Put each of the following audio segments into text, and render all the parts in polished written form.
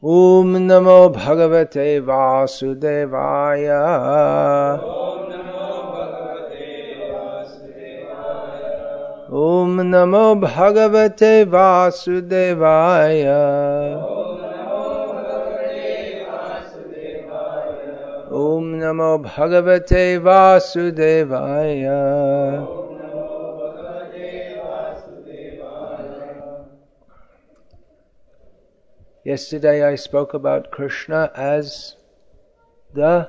Om Namo Bhagavate Vasudevaya. Om Namo Bhagavate Vasudevaya. Om Namo Bhagavate Vasudevaya. Yesterday I spoke about Krishna as the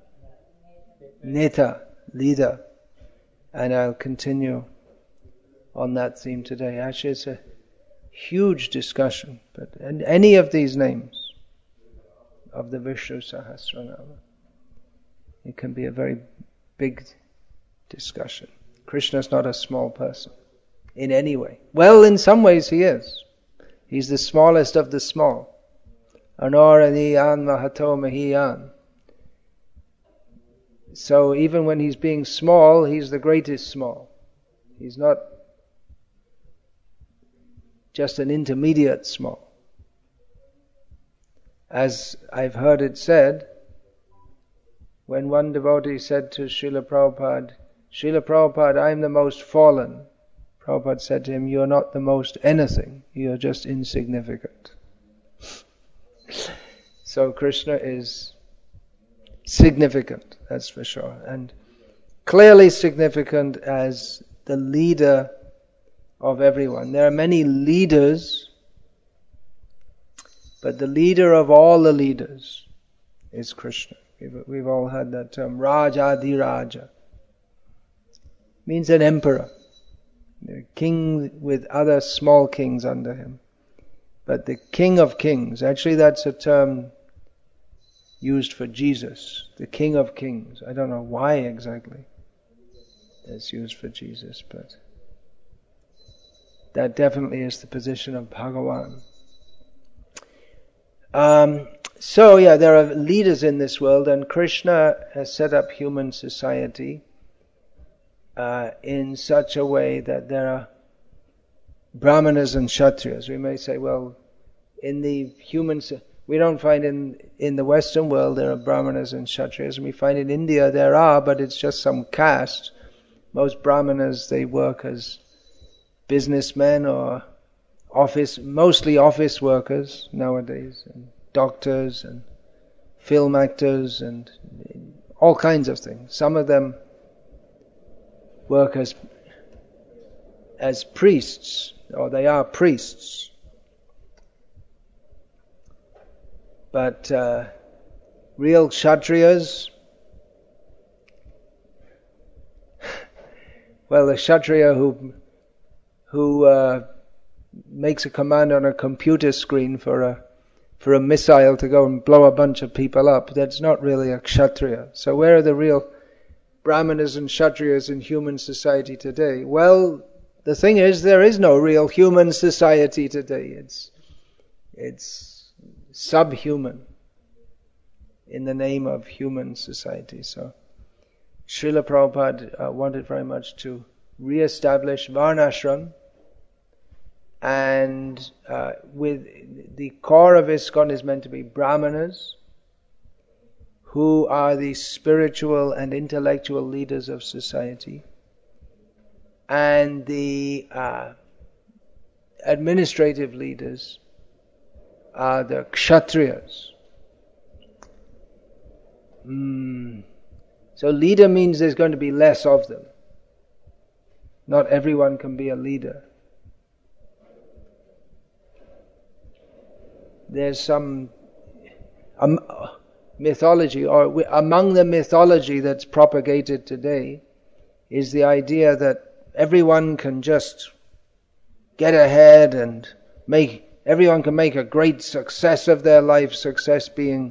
Neta, leader, and I'll continue on that theme today. Actually, it's a huge discussion, but any of these names of the Vishnu Sahasranama, it can be a very big discussion. Krishna is not a small person in any way. Well, in some ways he is. He's the smallest of the small. Anuraniyan Mahato Mahiyan. So even when he's being small, he's the greatest small. He's not just an intermediate small. As I've heard it said, when one devotee said to Srila Prabhupada, Srila Prabhupada, I'm the most fallen. Prabhupada said to him, you're not the most anything, you're just insignificant. So Krishna is significant, that's for sure, and clearly significant as the leader of everyone. There are many leaders, but the leader of all the leaders is Krishna. We've all heard that term, Rajadhiraja. Means an emperor. The king with other small kings under him. But the King of Kings, actually that's a term used for Jesus, the King of Kings. I don't know why exactly it's used for Jesus, but that definitely is the position of Bhagavan. There are leaders in this world, and Krishna has set up human society in such a way that there are Brahmanas and Kshatriyas. We may say, well, in the we don't find in the Western world there are Brahmanas and Kshatriyas, and we find in India there are, but it's just some caste. Most Brahmanas, they work as businessmen or mostly office workers nowadays, and doctors and film actors and all kinds of things. Some of them work as priests, or they are priests. But real Kshatriyas, well, a Kshatriya who makes a command on a computer screen for a missile to go and blow a bunch of people up, that's not really a Kshatriya. So where are the real Brahmanas and Kshatriyas in human society today? Well, the thing is, there is no real human society today. It's subhuman in the name of human society. So Srila Prabhupada wanted very much to re-establish Varnashram, and with the core of ISKCON is meant to be Brahmanas, who are the spiritual and intellectual leaders of society, and the administrative leaders are the Kshatriyas. So leader means there's going to be less of them. Not everyone can be a leader. There's some mythology, or among the mythology that's propagated today is the idea that everyone can just get ahead and everyone can make a great success of their life, success being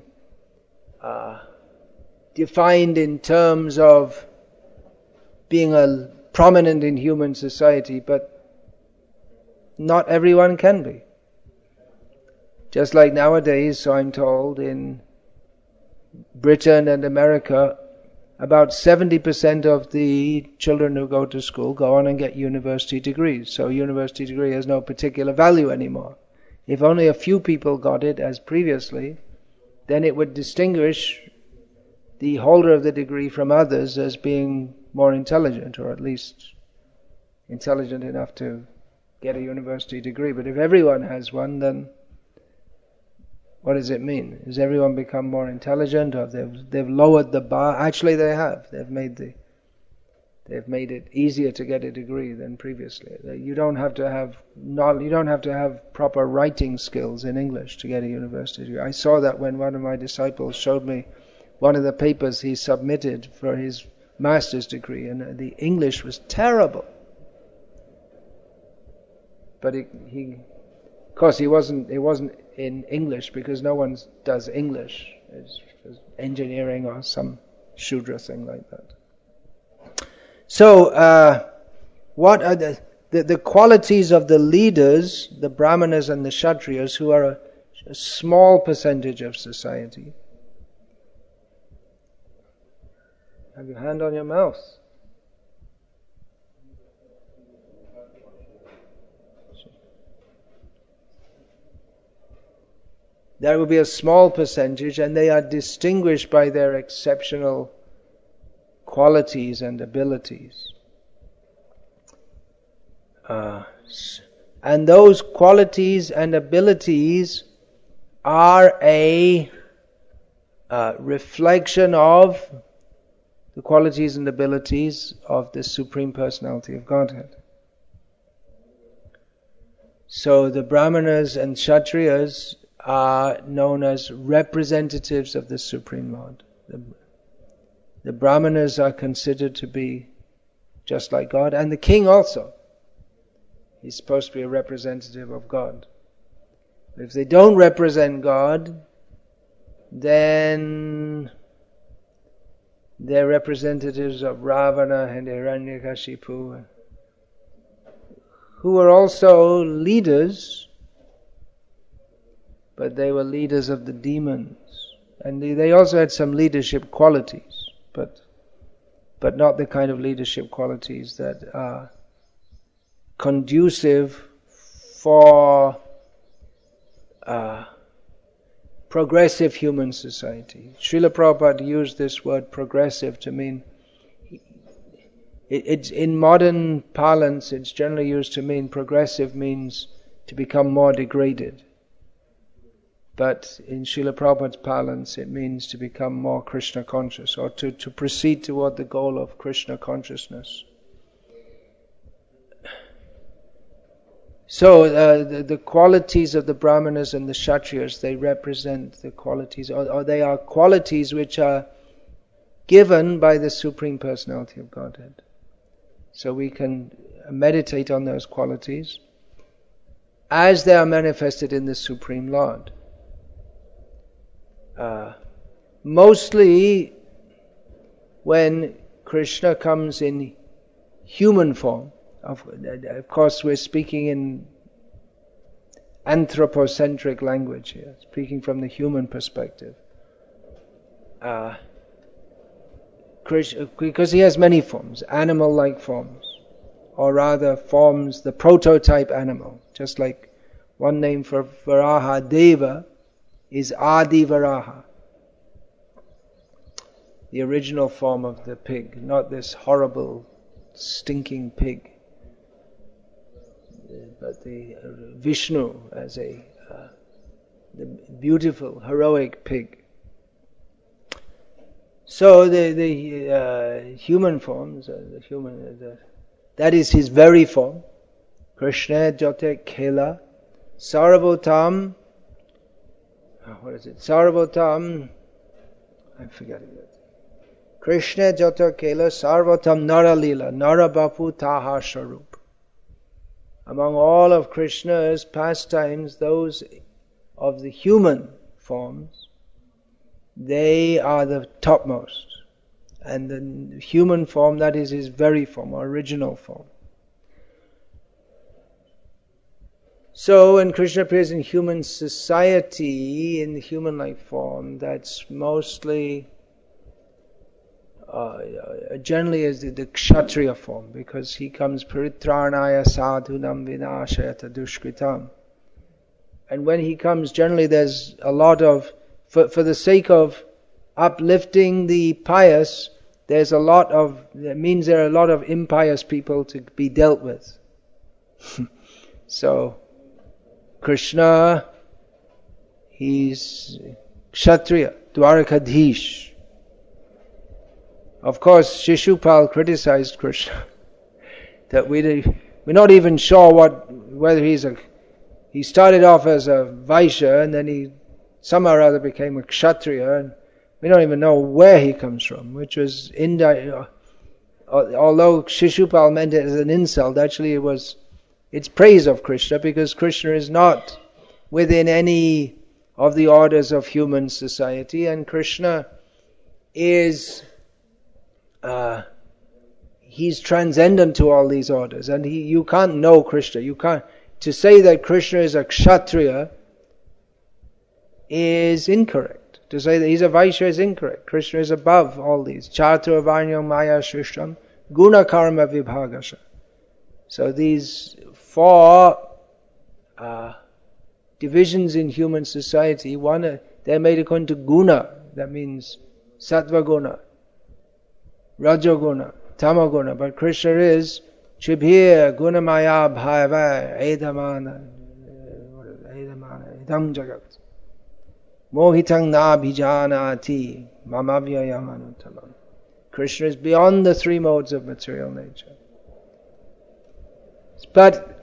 defined in terms of being prominent in human society, but not everyone can be. Just like nowadays, so I'm told, in Britain and America, about 70% of the children who go to school go on and get university degrees. So university degree has no particular value anymore. If only a few people got it as previously, then it would distinguish the holder of the degree from others as being more intelligent, or at least intelligent enough to get a university degree. But if everyone has one, then what does it mean? Has everyone become more intelligent, or they've lowered the bar? Actually, they have. They've made it easier to get a degree than previously. You don't have to have proper writing skills in English to get a university degree. I saw that when one of my disciples showed me one of the papers he submitted for his master's degree, and the English was terrible. But it wasn't in English because no one does English. It's engineering or some Shudra thing like that. So, what are the qualities of the leaders, the Brahmanas and the Kshatriyas, who are a small percentage of society? Have your hand on your mouth. There will be a small percentage, and they are distinguished by their exceptional qualities and abilities. And those qualities and abilities are a reflection of the qualities and abilities of the Supreme Personality of Godhead. So the Brahmanas and Kshatriyas are known as representatives of the Supreme Lord. The Brahmanas are considered to be just like God, and the king also. He's supposed to be a representative of God. If they don't represent God, then they're representatives of Ravana and Hiranyakashipu, who were also leaders, but they were leaders of the demons. And they also had some leadership qualities, but not the kind of leadership qualities that are conducive for progressive human society. Srila Prabhupada used this word progressive to mean, it's in modern parlance it's generally used to mean progressive means to become more degraded. But in Srila Prabhupada's parlance it means to become more Krishna conscious, or to proceed toward the goal of Krishna consciousness. So the qualities of the Brahmanas and the Kshatriyas, they represent the qualities, or they are qualities which are given by the Supreme Personality of Godhead. So we can meditate on those qualities as they are manifested in the Supreme Lord. Mostly when Krishna comes in human form, of course we're speaking in anthropocentric language here, speaking from the human perspective. Krishna, because he has many forms, animal-like forms, or rather forms, the prototype animal, just like one name for Varaha Deva is Adi Varaha, the original form of the pig, not this horrible, stinking pig, but the Vishnu as the beautiful, heroic pig. So the human forms, that is his very form. Krishna Jyote Kela Sarvotam. What is it? Sarvotam. I'm forgetting it. Krishna Jyote Kela Sarvotam Nara Lila Nara Bapu Taha Sharup. Among all of Krishna's pastimes, those of the human forms, they are the topmost. And the human form, that is his very form, original form. So when Krishna appears in human society, in the human-like form, that's mostly, generally is the Kshatriya form, because he comes Paritranaya Sadhunam Vinashayata Dushkritam. And when he comes, generally there's a lot of, for the sake of uplifting the pious, that means there are a lot of impious people to be dealt with. So, Krishna, he's Kshatriya, Dwarakadhish. Of course, Shishupal criticized Krishna that we're not even sure whether he started off as a Vaishya and then he somehow or other became a Kshatriya, and we don't even know where he comes from, which was although Shishupal meant it as an insult, actually it's praise of Krishna, because Krishna is not within any of the orders of human society, and Krishna is he's transcendent to all these orders, and you can't know Krishna. To say that Krishna is a Kshatriya is incorrect. To say that he's a Vaishya is incorrect. Krishna is above all these. Chatur varnyam maya shrishtam guna karma vibhagasha. So these 4 divisions in human society, they're made according to guna. That means sattva guna, rajoguna, tamaguna. But Krishna is Chibhir gunamaya bhava edamana idam jagat mohitang na bhijanati mamavyayam anutamam. Krishna is beyond the 3 modes of material nature. But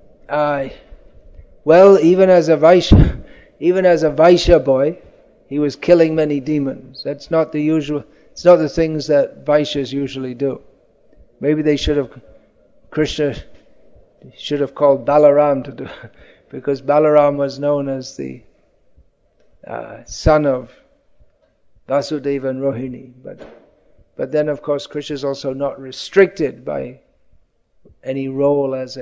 even as a Vaishya boy, he was killing many demons. That's not the usual. It's not the things that Vaishyas usually do. Maybe Krishna should have called Balaram to do it, because Balaram was known as the son of Vasudeva and Rohini. But then, of course, Krishna is also not restricted by any role as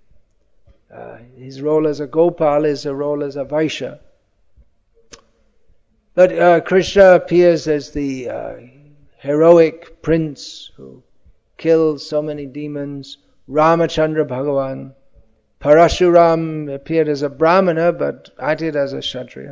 his role as a Gopal is a role as a Vaishya. But Krishna appears as the heroic prince who killed so many demons. Ramachandra Bhagavan. Parashuram appeared as a Brahmana but acted as a Kshatriya.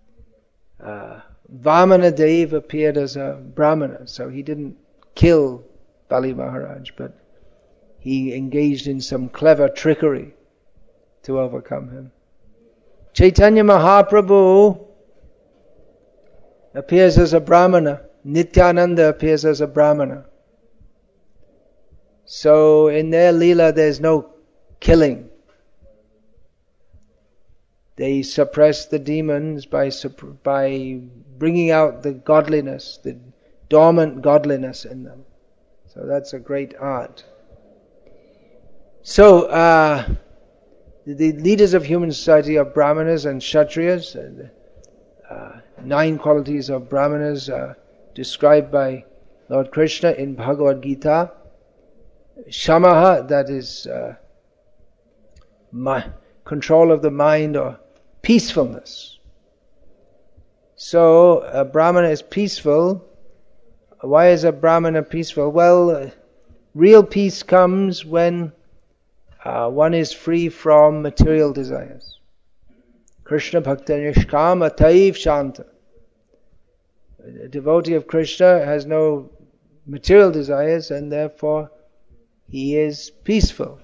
Vamana Dev appeared as a Brahmana, so he didn't kill Bali Maharaj, but he engaged in some clever trickery to overcome him. Chaitanya Mahaprabhu appears as a Brahmana. Nityananda appears as a Brahmana. So in their Leela there's no killing. They suppress the demons by bringing out the godliness, the dormant godliness in them. So that's a great art. So the leaders of human society are Brahmanas and Kshatriyas. 9 qualities of Brahmanas are described by Lord Krishna in Bhagavad Gita. Shamaha, that is control of the mind or peacefulness. So a Brahmana is peaceful. Why is a Brahmana peaceful? Well, real peace comes when one is free from material desires. Krishna Bhakta Nishkama Taiv Shanta. A devotee of Krishna has no material desires and therefore he is peaceful.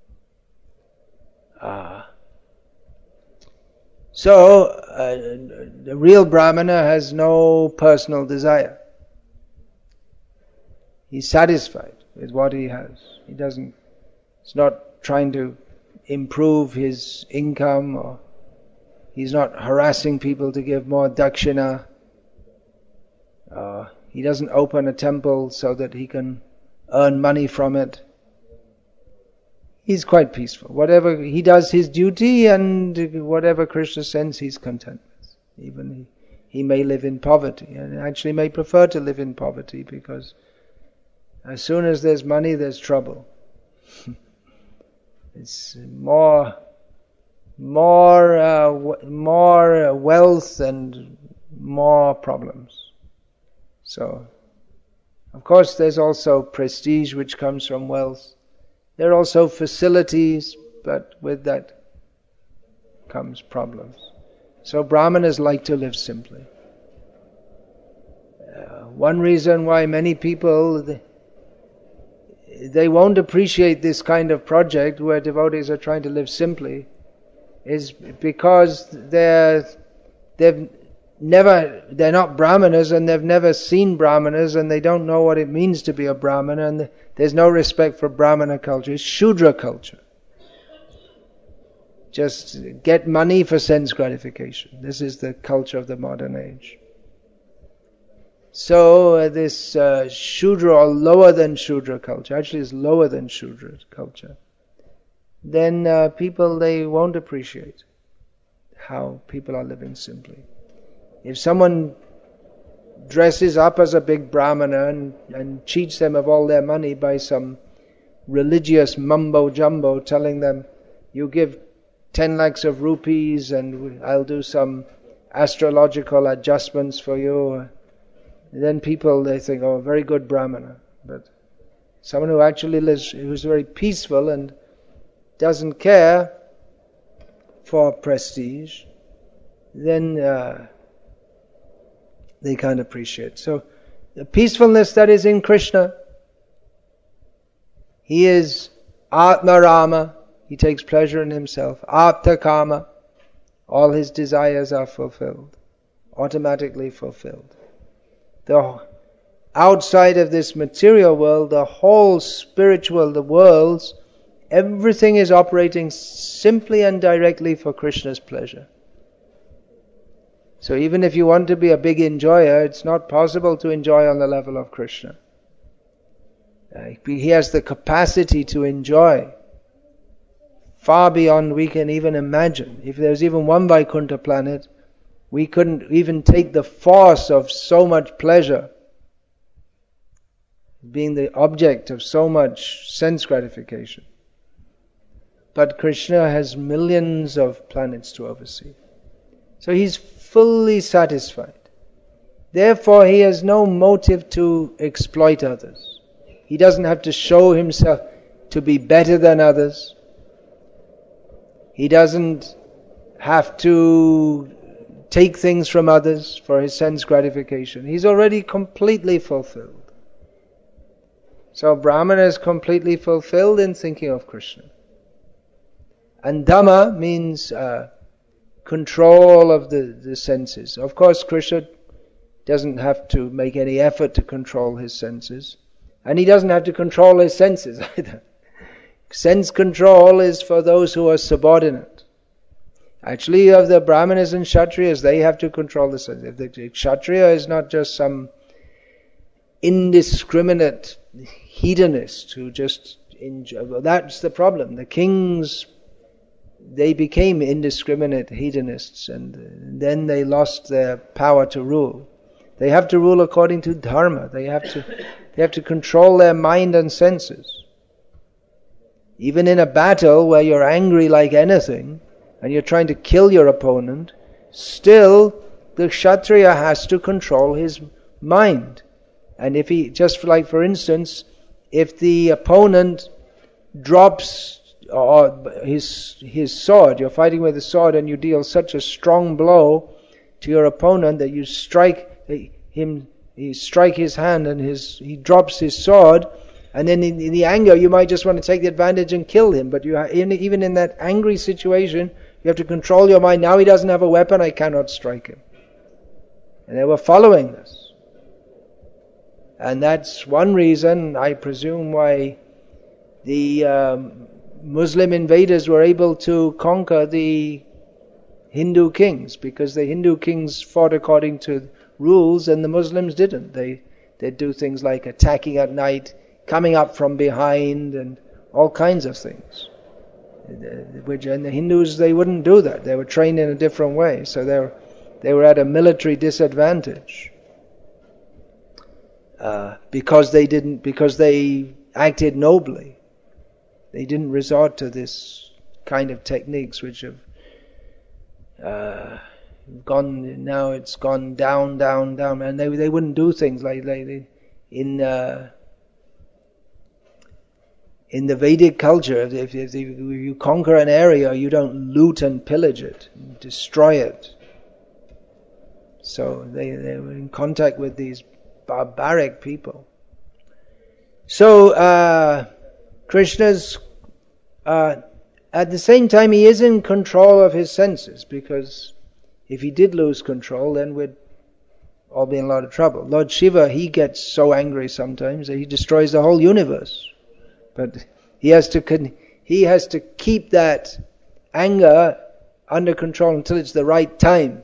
So the real Brahmana has no personal desire. He's satisfied with what he has. He's not trying to improve his income, or he's not harassing people to give more dakshina. He doesn't open a temple so that he can earn money from it. He's quite peaceful. Whatever he does his duty, and whatever Krishna sends, he's content with. Even he may live in poverty, and actually may prefer to live in poverty, because as soon as there's money, there's trouble. It's more wealth and more problems. So, of course, there's also prestige which comes from wealth. There are also facilities, but with that comes problems. So Brahmanas like to live simply. One reason why many people, they won't appreciate this kind of project where devotees are trying to live simply, is because they're not Brahmanas, and they've never seen Brahmanas, and they don't know what it means to be a Brahmana, and there's no respect for Brahmana culture. It's Shudra culture. Just get money for sense gratification. This is the culture of the modern age. So this Shudra, or lower than Shudra culture, actually is lower than Shudra culture, then people, they won't appreciate how people are living simply. If someone dresses up as a big Brahmana and cheats them of all their money by some religious mumbo-jumbo, telling them, you give 10 lakhs of rupees and I'll do some astrological adjustments for you, then people, they think, oh, very good Brahmana. But someone who actually lives, who's very peaceful and doesn't care for prestige, then they can't appreciate. So the peacefulness that is in Krishna, he is Atma Rama, he takes pleasure in himself. Apta Kama, all his desires are fulfilled, automatically fulfilled. The outside of this material world, the whole spiritual, the worlds, everything is operating simply and directly for Krishna's pleasure. So even if you want to be a big enjoyer, it's not possible to enjoy on the level of Krishna. He has the capacity to enjoy far beyond we can even imagine. If there's even one Vaikuntha planet, we couldn't even take the force of so much pleasure, being the object of so much sense gratification. But Krishna has millions of planets to oversee. So he's fully satisfied. Therefore, he has no motive to exploit others. He doesn't have to show himself to be better than others. He doesn't have to take things from others for his sense gratification. He's already completely fulfilled. So Brahmana is completely fulfilled in thinking of Krishna. And Dhamma means control of the senses. Of course, Krishna doesn't have to make any effort to control his senses. And he doesn't have to control his senses either. Sense control is for those who are subordinate. Actually, of the Brahmanas and Kshatriyas, they have to control the senses. If the Kshatriya is not just some indiscriminate hedonist who just enjoy, well, that's the problem. The kings, they became indiscriminate hedonists, and then they lost their power to rule. They have to rule according to dharma. They have to control their mind and senses. Even in a battle where you're angry like anything and you're trying to kill your opponent, still the Kshatriya has to control his mind. And if he, just like for instance, if the opponent drops his sword, you're fighting with a sword and you deal such a strong blow to your opponent that you strike him, you strike his hand and he drops his sword, and then in the anger you might just want to take the advantage and kill him, but even in that angry situation you have to control your mind. Now he doesn't have a weapon, I cannot strike him. And they were following this. And that's one reason, I presume, why the Muslim invaders were able to conquer the Hindu kings, because the Hindu kings fought according to rules and the Muslims didn't. They'd do things like attacking at night, coming up from behind, and all kinds of things. And the Hindus, they wouldn't do that. They were trained in a different way, so they were at a military disadvantage. Because they acted nobly. They didn't resort to this kind of techniques which have it's gone down, and they wouldn't do things like in in the Vedic culture, if you conquer an area, you don't loot and pillage it, and destroy it. So they were in contact with these barbaric people. So Krishna's, at the same time, he is in control of his senses, because if he did lose control, then we'd all be in a lot of trouble. Lord Shiva, he gets so angry sometimes that he destroys the whole universe. But he has to keep that anger under control until it's the right time.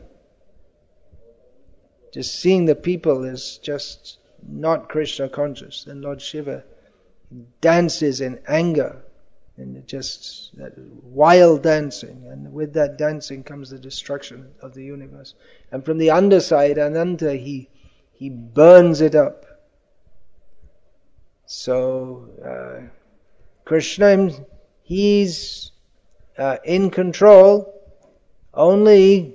Just seeing the people is just not Krishna conscious. Then Lord Shiva dances in anger, and just that wild dancing, and with that dancing comes the destruction of the universe. And from the underside, Ananta, he burns it up. So Krishna, he's in control. Only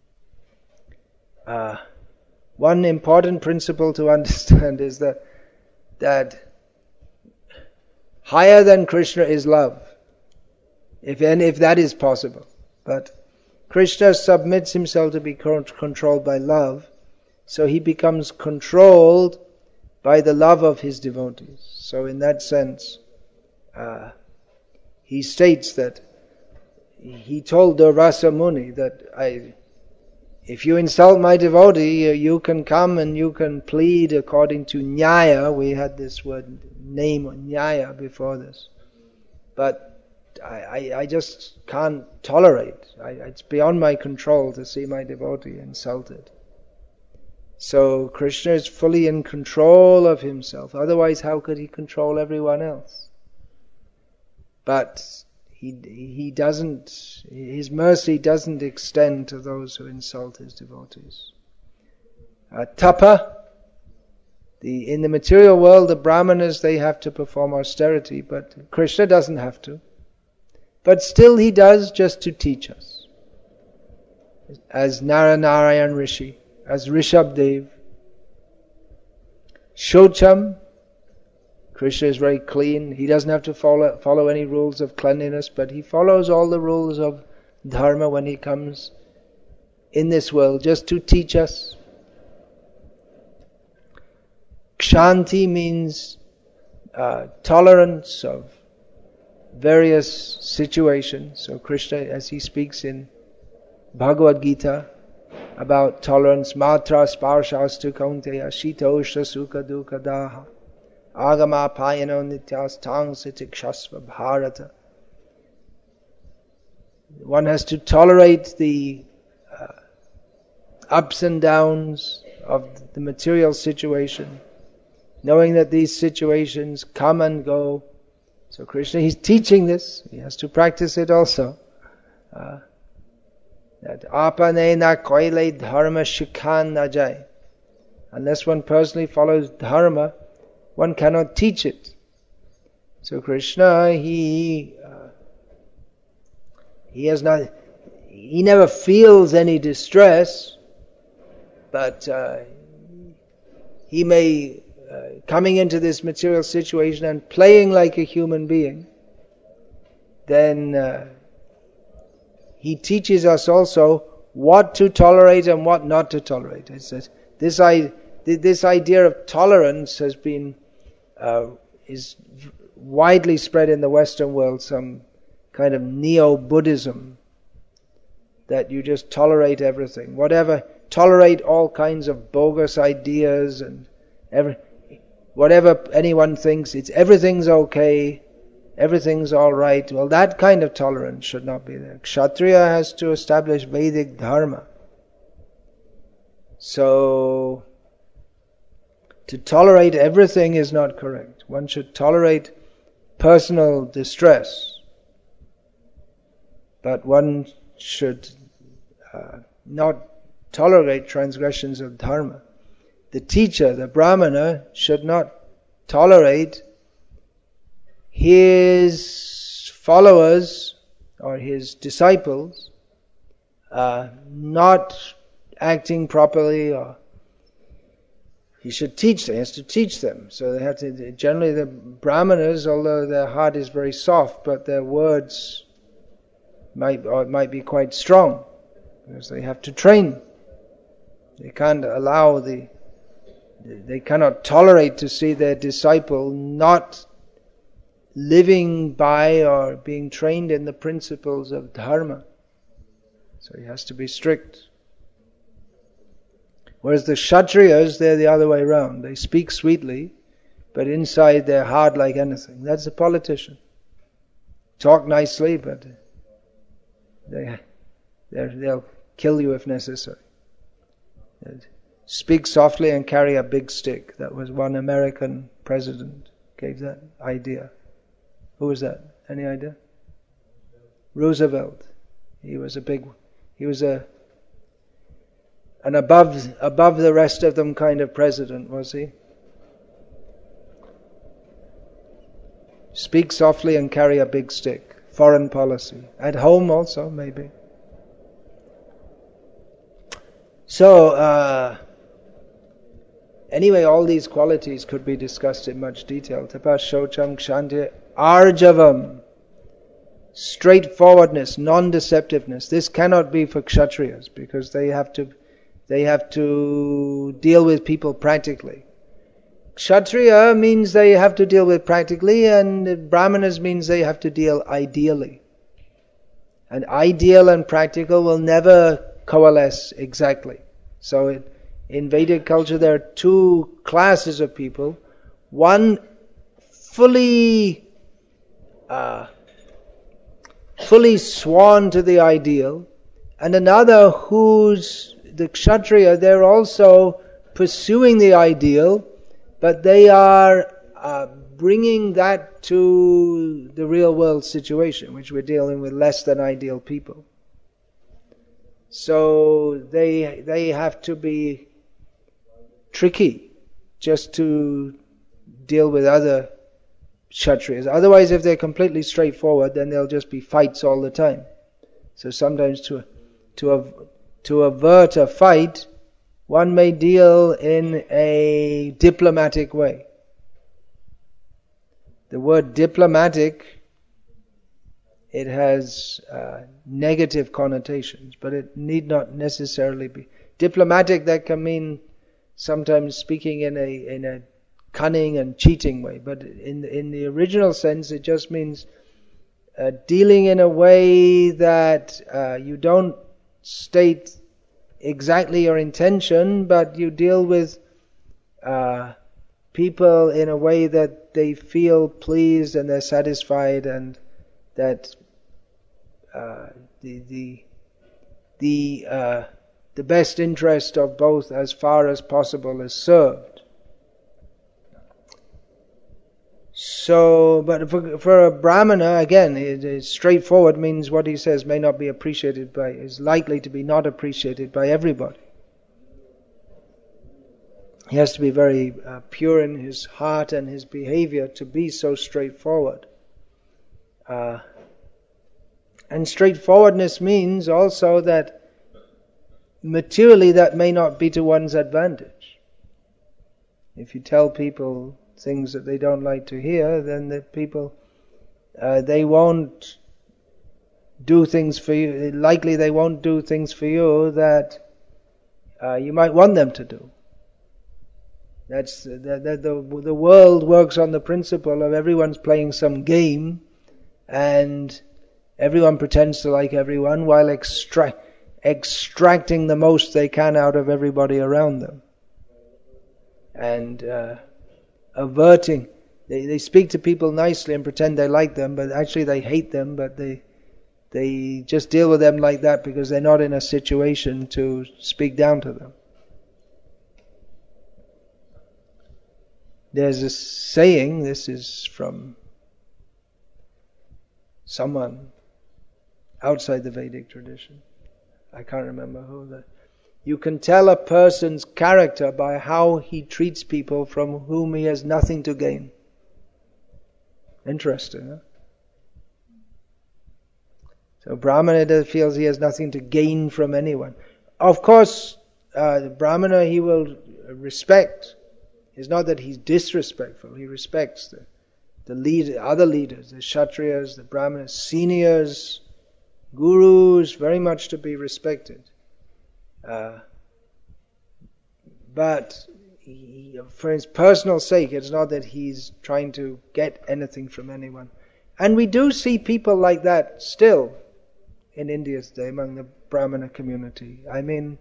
one important principle to understand is that higher than Krishna is love, if that is possible. But Krishna submits himself to be controlled by love, so he becomes controlled by the love of his devotees. So in that sense, he states that he told Durvasa Muni that if you insult my devotee, you can come and you can plead according to Nyaya. We had this word name Nyaya before this. But I just can't tolerate. It's beyond my control to see my devotee insulted. So Krishna is fully in control of himself. Otherwise, how could he control everyone else? But he doesn't, his mercy doesn't extend to those who insult his devotees. Tapa, in the material world, the Brahmanas, they have to perform austerity, but Krishna doesn't have to. But still he does, just to teach us. As Naranarayan Rishi, as Rishabdev. Shocham, Krishna is very clean. He doesn't have to follow any rules of cleanliness, but he follows all the rules of dharma when he comes in this world, just to teach us. Kshanti means tolerance of various situations. So Krishna, as he speaks in Bhagavad Gita about tolerance, matra sparshastu kaunteya shita ushra sukha dukkha daha agama payano nityas tang sitikshasva bharata. One has to tolerate the ups and downs of the material situation, knowing that these situations come and go. So Krishna, he's teaching this. He has to practice it also. That apane na koile dharma shikhan na jai. Unless one personally follows dharma, one cannot teach it. So Krishna, he never feels any distress, but he may coming into this material situation and playing like a human being, then he teaches us also what to tolerate and what not to tolerate. It says this idea of tolerance has been is widely spread in the Western world, some kind of neo-Buddhism, that you just tolerate everything, tolerate all kinds of bogus ideas and whatever anyone thinks, everything's okay, everything's all right. Well, that kind of tolerance should not be there. Kshatriya has to establish Vedic dharma. So, to tolerate everything is not correct. One should tolerate personal distress, but one should not tolerate transgressions of dharma. The teacher, the brahmana, should not tolerate his followers or his disciples not acting properly or he should teach them. He has to teach them. So they have to. Generally, the brahmanas, although their heart is very soft, but their words might be quite strong, because they have to train. They can't allow they cannot tolerate to see their disciple not living by or being trained in the principles of dharma. So he has to be strict. Whereas the Kshatriyas, they're the other way around. They speak sweetly, but inside they're hard like anything. That's a politician. Talk nicely, but they'll kill you if necessary. Speak softly and carry a big stick. That was one American president gave that idea. Who was that? Any idea? Roosevelt. He was an above the rest of them kind of president, was he? Speak softly and carry a big stick. Foreign policy. At home also, maybe. So, anyway, all these qualities could be discussed in much detail. Tapas, shocham, kshanti, arjavam. Straightforwardness, non-deceptiveness. This cannot be for Kshatriyas, because they have to deal with people practically. Kshatriya means they have to deal with practically, and Brahmanas means they have to deal ideally. And ideal and practical will never coalesce exactly. So in Vedic culture there are two classes of people. One fully sworn to the ideal, and another who's the Kshatriya, they're also pursuing the ideal, but they are bringing that to the real world situation, which we're dealing with less than ideal people. So they have to be tricky just to deal with other Kshatriyas. Otherwise, if they're completely straightforward, then there'll just be fights all the time. So sometimes to avert a fight, one may deal in a diplomatic way. The word diplomatic, it has negative connotations, but it need not necessarily be. Diplomatic, that can mean sometimes speaking in a cunning and cheating way, but in the original sense it just means dealing in a way that you don't state exactly your intention, but you deal with people in a way that they feel pleased and they're satisfied, and that the best interest of both as far as possible is served. So, but for a Brahmana, again, it is straightforward, means what he says may not be appreciated by, is likely to be not appreciated by everybody. He has to be very pure in his heart and his behavior to be so straightforward. And straightforwardness means also that materially that may not be to one's advantage. If you tell people things that they don't like to hear, then the people, they won't do things for you. Likely they won't do things for you that you might want them to do. That's the world works on the principle of everyone's playing some game, and everyone pretends to like everyone while extracting the most they can out of everybody around them, and averting. They speak to people nicely and pretend they like them, but actually they hate them, but they just deal with them like that because they're not in a situation to speak down to them. There's a saying, this is from someone outside the Vedic tradition, I can't remember who, that you can tell a person's character by how he treats people from whom he has nothing to gain. Interesting, huh? So Brahmana feels he has nothing to gain from anyone. Of course, the Brahmana he will respect It's not that he's disrespectful. He respects the leader, other leaders, the Kshatriyas, the Brahmanas, seniors, gurus, very much to be respected. But for his personal sake, it's not that he's trying to get anything from anyone. And we do see people like that still in India today among the Brahmana community. I mean,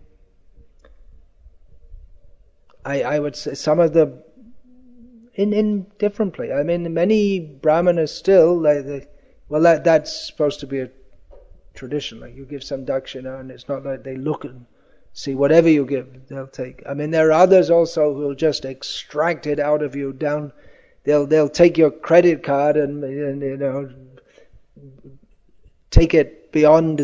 I would say some of the in different places. I mean, many Brahmanas still that's supposed to be a tradition. Like you give some dakshina, and it's not like they look and see whatever you give, they'll take. I mean, there are others also who will just extract it out of you down. They'll take your credit card and take it beyond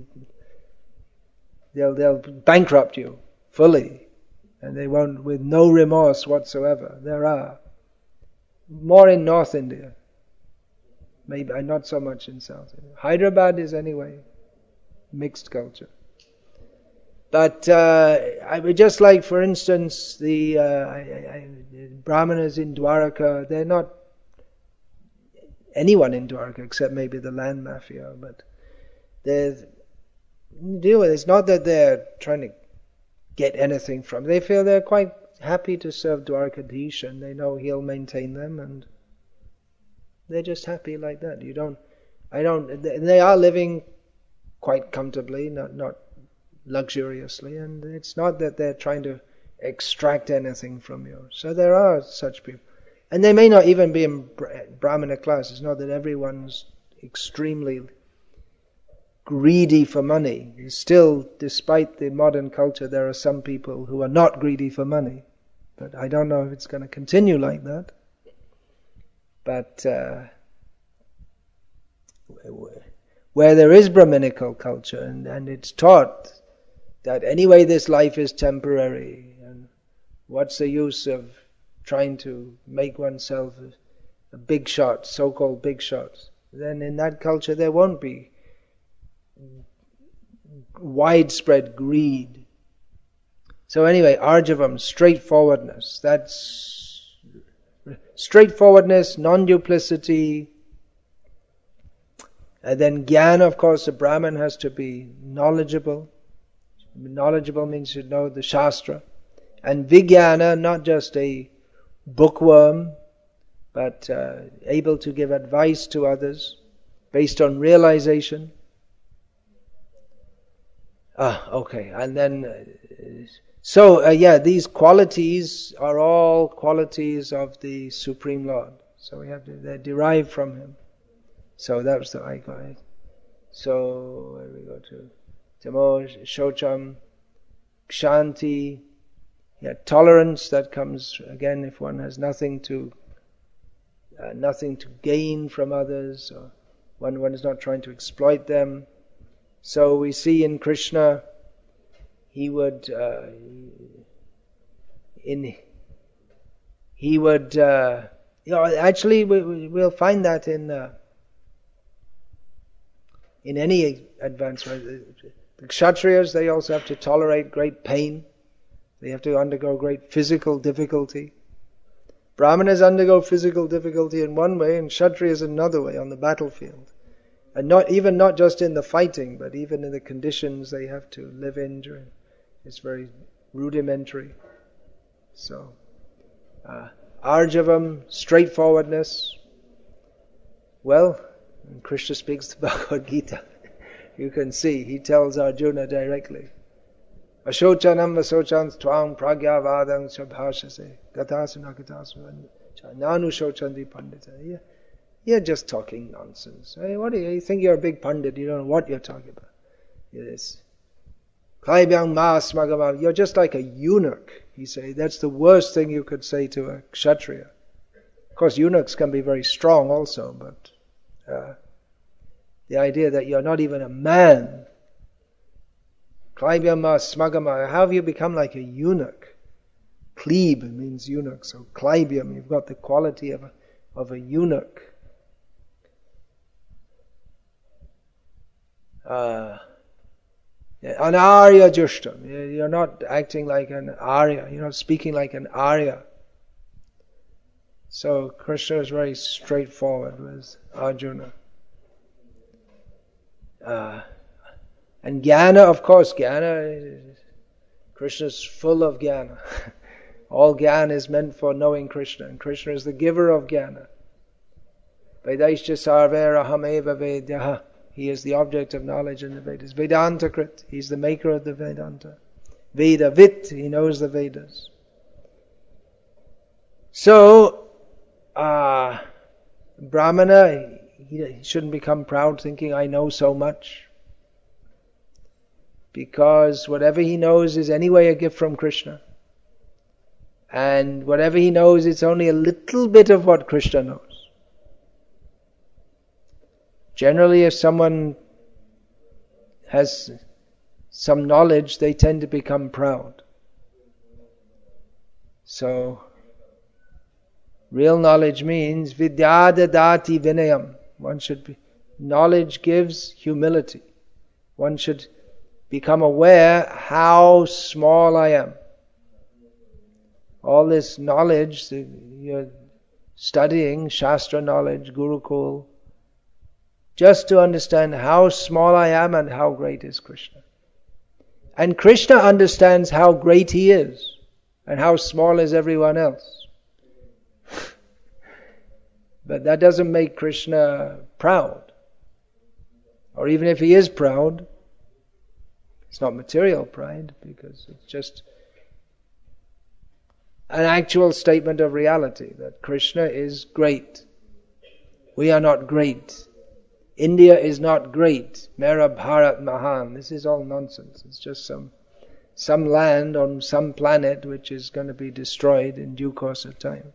they'll bankrupt you fully. And they won't, with no remorse whatsoever. There are. More in North India. Maybe not so much in South India. Hyderabad is anyway mixed culture. But I would just like, for instance, the Brahmanas in Dwaraka, they're not anyone in Dwaraka except maybe the land mafia, but it's not that they're trying to get anything from. They feel they're quite happy to serve Dwarkadhish, and they know he'll maintain them, and they're just happy like that. They are living quite comfortably, not luxuriously, and it's not that they're trying to extract anything from you. So there are such people. And they may not even be in Brahmana class. It's not that everyone's extremely greedy for money. Still, despite the modern culture, there are some people who are not greedy for money. But I don't know if it's going to continue like that. But where there is Brahminical culture, and it's taught that anyway this life is temporary, and what's the use of trying to make oneself a big shot, so-called big shot, then in that culture there won't be widespread greed. So anyway, arjavam, straightforwardness. That's straightforwardness, non-duplicity. And then jnana, of course, a Brahmin has to be knowledgeable. Knowledgeable means you know the Shastra. And vijnana, not just a bookworm, but able to give advice to others based on realization. Okay. And then, these qualities are all qualities of the Supreme Lord. So they're derived from Him. So that was the icon. So, where we go to? Tamo, Shocham, Kshanti, tolerance that comes, again, if one has nothing to gain from others, or one is not trying to exploit them. So we see in Krishna, he would actually we'll find that in any advancement. The Kshatriyas, they also have to tolerate great pain. They have to undergo great physical difficulty. Brahmanas undergo physical difficulty in one way, and Kshatriyas another way on the battlefield. And not just in the fighting, but even in the conditions they have to live in during. It's very rudimentary. So, arjavam, straightforwardness. Well, when Krishna speaks the Bhagavad Gita, you can see, he tells Arjuna directly, Ashochanam vasochan twang pragyavadam sabhashase gatasana gatasana nanu shochandi pandita. You're just talking nonsense. What do you think? You're a big pandit, you don't know what you're talking about. Yes. You're just like a eunuch, he says. That's the worst thing you could say to a Kshatriya. Of course, eunuchs can be very strong also, but the idea that you're not even a man. Klaibyama smagama, how have you become like a eunuch? Kleb means eunuch, so klaibyam, you've got the quality of a eunuch. An Arya Jushtam, you're not acting like an Arya, you're not speaking like an Arya. So Krishna is very straightforward with Arjuna. And jnana, of course, Krishna is full of jnana. All jnana is meant for knowing Krishna, and Krishna is the giver of jnana. Vedaischa sarvera hameva vedyaha. He is the object of knowledge in the Vedas. Vedanta Krit, he's the maker of the Vedanta. Veda Vit, he knows the Vedas. So, Brahmana, he shouldn't become proud thinking, I know so much. Because whatever he knows is anyway a gift from Krishna. And whatever he knows, it's only a little bit of what Krishna knows. Generally, if someone has some knowledge, they tend to become proud. So, real knowledge means vidya dadati vinayam. Knowledge gives humility. One should become aware how small I am. All this knowledge, you're studying, Shastra knowledge, Gurukul, just to understand how small I am and how great is Krishna. And Krishna understands how great he is and how small is everyone else. But that doesn't make Krishna proud. Or even if he is proud, it's not material pride, because it's just an actual statement of reality that Krishna is great. We are not great. India is not great. Mera Bharat Mahan. This is all nonsense. It's just some land on some planet which is going to be destroyed in due course of time.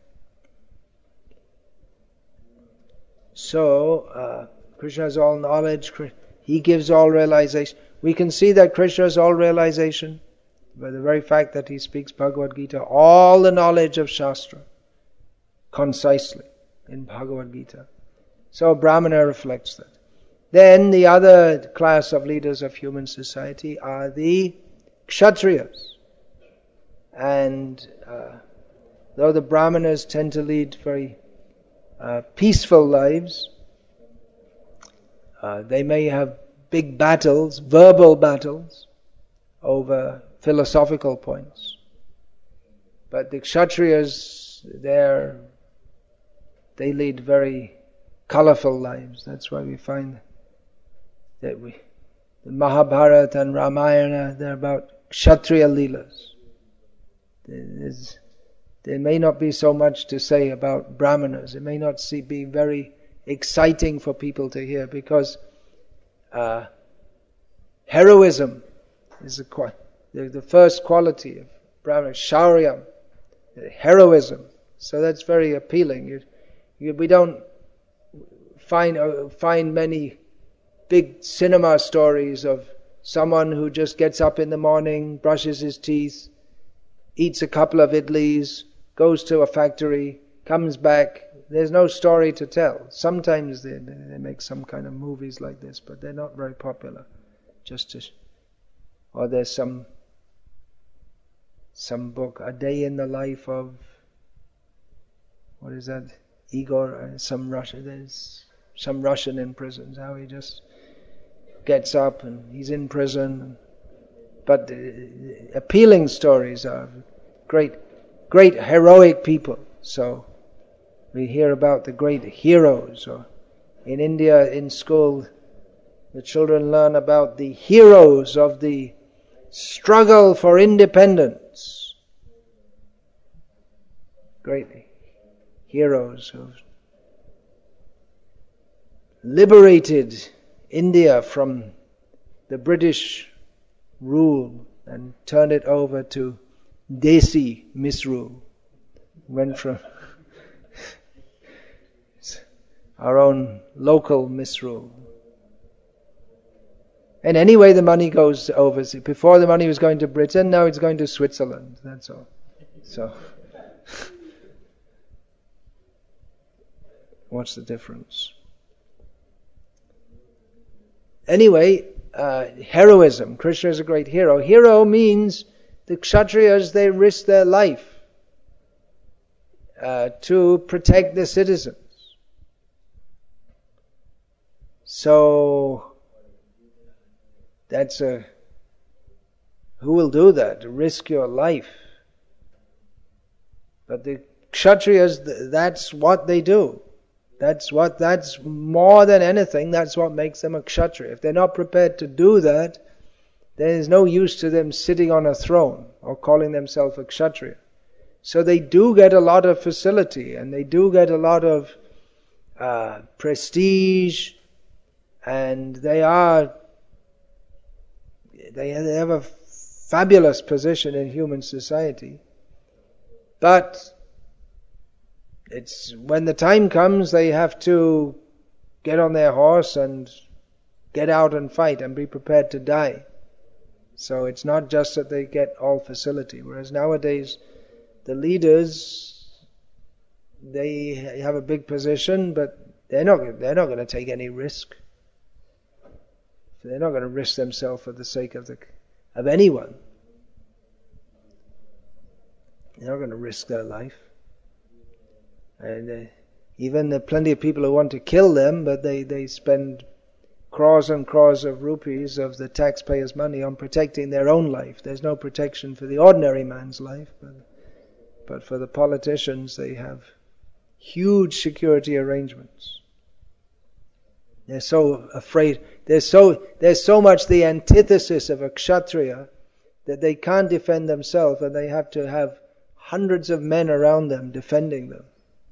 So, Krishna has all knowledge. He gives all realization. We can see that Krishna has all realization by the very fact that he speaks Bhagavad Gita, all the knowledge of Shastra, concisely in Bhagavad Gita. So Brahmana reflects that. Then the other class of leaders of human society are the Kshatriyas. And though the Brahmanas tend to lead very peaceful lives, they may have big battles, verbal battles, over philosophical points. But the Kshatriyas, they lead very colorful lives. That's why we find that the Mahabharata and Ramayana, they're about Kshatriya Leelas. There may not be so much to say about Brahmanas. It may not be very exciting for people to hear, because heroism is the first quality of Brahmana, Shauryam, heroism. So that's very appealing. We don't find many big cinema stories of someone who just gets up in the morning, brushes his teeth, eats a couple of idlis, goes to a factory, comes back. There's no story to tell. Sometimes they make some kind of movies like this, but they're not very popular. Or there's some book, A Day in the Life of, what is that? Igor, there's some Russian in prison, how he just gets up and he's in prison. But appealing stories are great heroic people. So we hear about the great heroes. Or in India, in school, the children learn about the heroes of the struggle for independence. Great heroes who've liberated India from the British rule and turned it over to Desi misrule. Went from our own local misrule. And anyway, the money goes overseas. Before the money was going to Britain, now it's going to Switzerland. That's all. So, what's the difference? Anyway, heroism. Krishna is a great hero. Hero means the Kshatriyas, they risk their life. to protect the citizens. So who will do that? Risk your life. But the Kshatriyas, that's what they do. That's more than anything, that's what makes them a Kshatriya. If they're not prepared to do that, there is no use to them sitting on a throne or calling themselves a Kshatriya. So they do get a lot of facility, and they do get a lot of prestige, and they have a fabulous position in human society. But it's when the time comes, they have to get on their horse and get out and fight and be prepared to die. So it's not just that they get all facility. Whereas nowadays, the leaders, they have a big position, but they're not going to take any risk. They're not going to risk themselves for the sake of anyone. They're not going to risk their life. And even there are plenty of people who want to kill them, but they spend crores and crores of rupees of the taxpayers' money on protecting their own life. There's no protection for the ordinary man's life, but for the politicians, they have huge security arrangements. They're so afraid. There's so much the antithesis of a Kshatriya that they can't defend themselves, and they have to have hundreds of men around them defending them.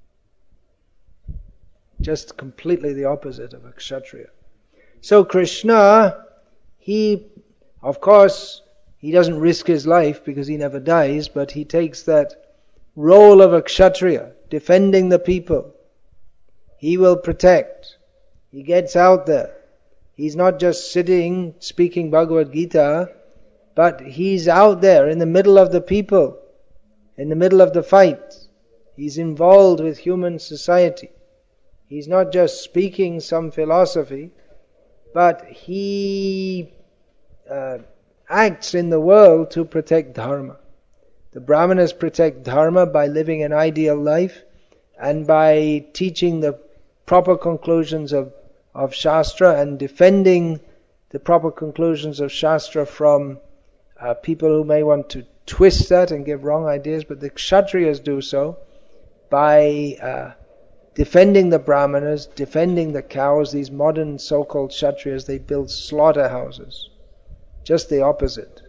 Just completely the opposite of a Kshatriya. So Krishna, of course, he doesn't risk his life because he never dies, but he takes that role of a Kshatriya, defending the people. He will protect. He gets out there. He's not just sitting, speaking Bhagavad Gita, but he's out there in the middle of the people, in the middle of the fight. He's involved with human society. He's not just speaking some philosophy, but he acts in the world to protect dharma. The Brahmanas protect dharma by living an ideal life and by teaching the proper conclusions of Shastra and defending the proper conclusions of Shastra from people who may want to twist that and give wrong ideas. But the Kshatriyas do so by defending the Brahmanas, defending the cows. These modern so-called Kshatriyas, they build slaughterhouses. Just the opposite.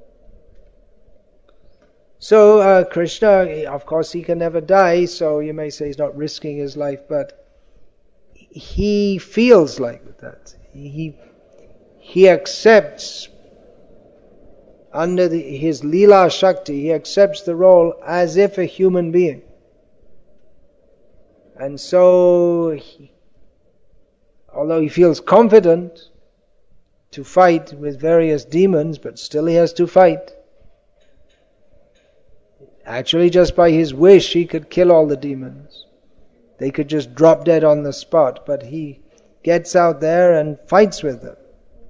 So Krishna, of course, he can never die, so you may say he's not risking his life, but he feels like that. He accepts, under his Leela Shakti, he accepts the role as if a human being. And so, although he feels confident to fight with various demons, but still he has to fight. Actually, just by his wish, he could kill all the demons. They could just drop dead on the spot, but he gets out there and fights with them.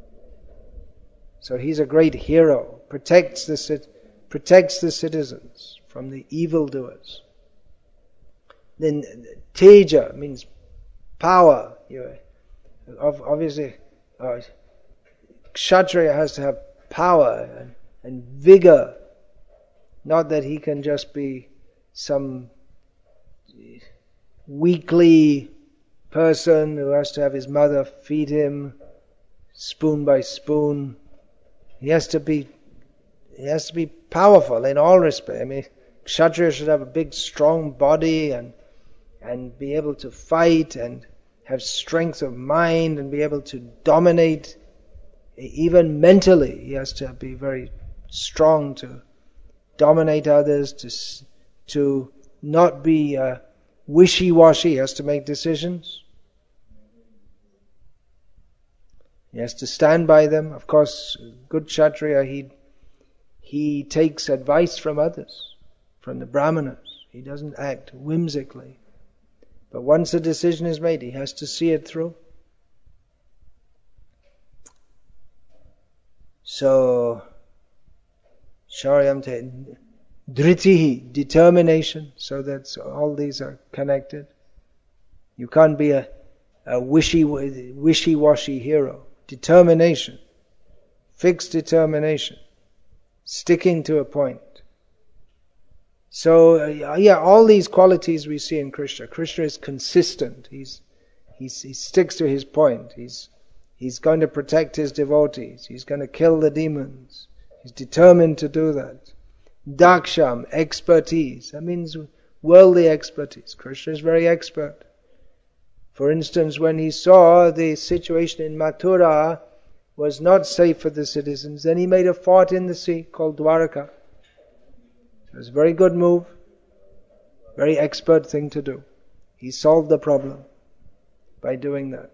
So he's a great hero, protects the citizens from the evildoers. Then Teja means power. Obviously, Kshatriya has to have power and vigor. Not that he can just be some weakly person who has to have his mother feed him spoon by spoon. He has to be powerful in all respects. I mean, Kshatriya should have a big, strong body and be able to fight and have strength of mind and be able to dominate. Even mentally, he has to be very strong to dominate others, to not be wishy-washy. He has to make decisions. He has to stand by them. Of course, good Kshatriya, he takes advice from others, from the Brahmanas. He doesn't act whimsically. But once a decision is made, he has to see it through. So, Sharyam Dhritihi, determination, so that all these are connected. You can't be a wishy-washy hero. Determination, fixed determination, sticking to a point. So, all these qualities we see in Krishna. Krishna is consistent. He sticks to his point. He's going to protect his devotees. He's going to kill the demons. He's determined to do that. Daksham, expertise. That means worldly expertise. Krishna is very expert. For instance, when he saw the situation in Mathura was not safe for the citizens, then he made a fort in the sea called Dwaraka. It was a very good move, very expert thing to do. He solved the problem by doing that.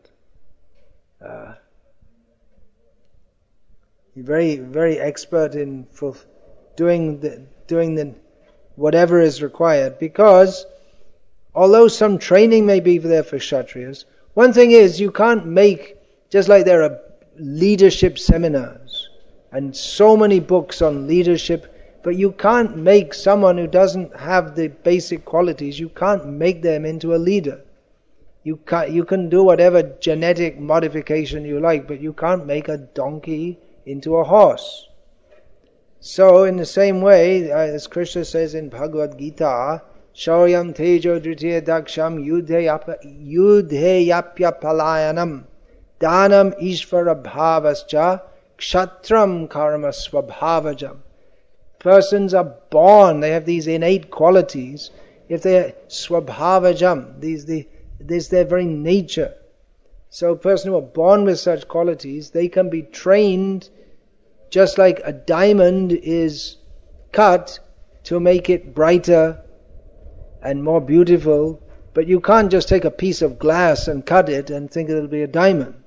He's very, very expert in doing the whatever is required, because although some training may be there for Kshatriyas, one thing is you can't make, just like there are leadership seminars and so many books on leadership, but you can't make someone who doesn't have the basic qualities, you can't make them into a leader. You can do whatever genetic modification you like, but you can't make a donkey into a horse. So in the same way, as Krishna says in Bhagavad Gita, Shauriyam tejo dritiya daksham yudheyapya palayanam danam ishvara bhavascha kshatram karma swabhavajam. Persons are born, they have these innate qualities. If they are swabhavajam, this is their very nature. So a person who are born with such qualities, they can be trained just like a diamond is cut to make it brighter and more beautiful, but you can't just take a piece of glass and cut it and think it'll be a diamond.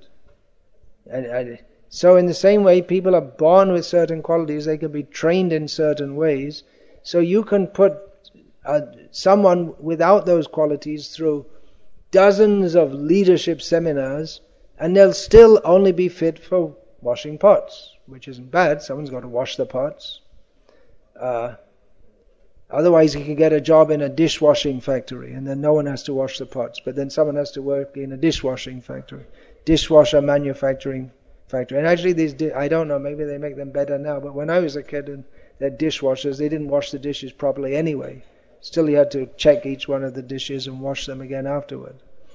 So in the same way, people are born with certain qualities, they can be trained in certain ways. So you can put someone without those qualities through dozens of leadership seminars, and they'll still only be fit for washing pots, which isn't bad. Someone's got to wash the pots. Otherwise he can get a job in a dishwashing factory, and then no one has to wash the pots, but then someone has to work in a dishwashing factory, dishwasher manufacturing factory. And actually I don't know, maybe they make them better now, but when I was a kid and they had dishwashers, they didn't wash the dishes properly anyway. Still you had to check each one of the dishes and wash them again afterward.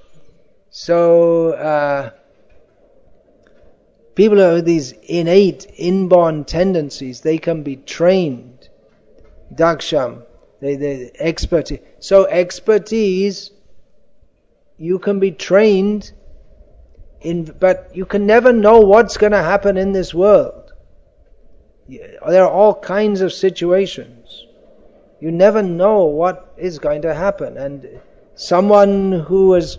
So people who have these innate, inborn tendencies, they can be trained. Daksham, they expertise. So expertise, you can be trained but you can never know what's going to happen in this world. There are all kinds of situations. You never know what is going to happen. And someone who has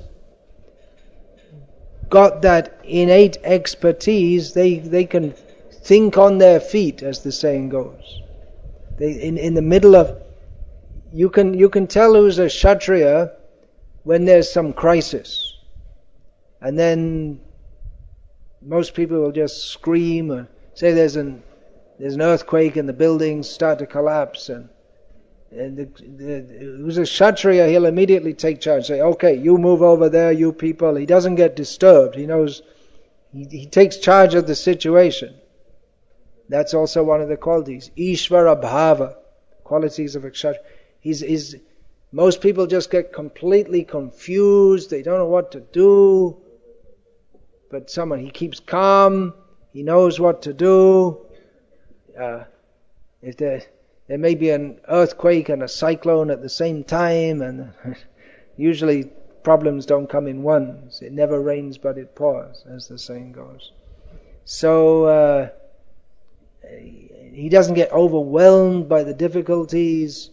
got that innate expertise, they can think on their feet, as the saying goes. In the middle of, you can tell who's a Kshatriya when there's some crisis. And then most people will just scream or say there's an earthquake and the buildings start to collapse, and who's a Kshatriya, he'll immediately take charge, say, okay, you move over there, you people. He doesn't get disturbed. He knows, he takes charge of the situation. That's also one of the qualities. Ishvara bhava, qualities of a Kshatriya. Most people just get completely confused, they don't know what to do. But he keeps calm, he knows what to do. If there may be an earthquake and a cyclone at the same time, and usually problems don't come in ones. It never rains but it pours, as the saying goes. So he doesn't get overwhelmed by the difficulties.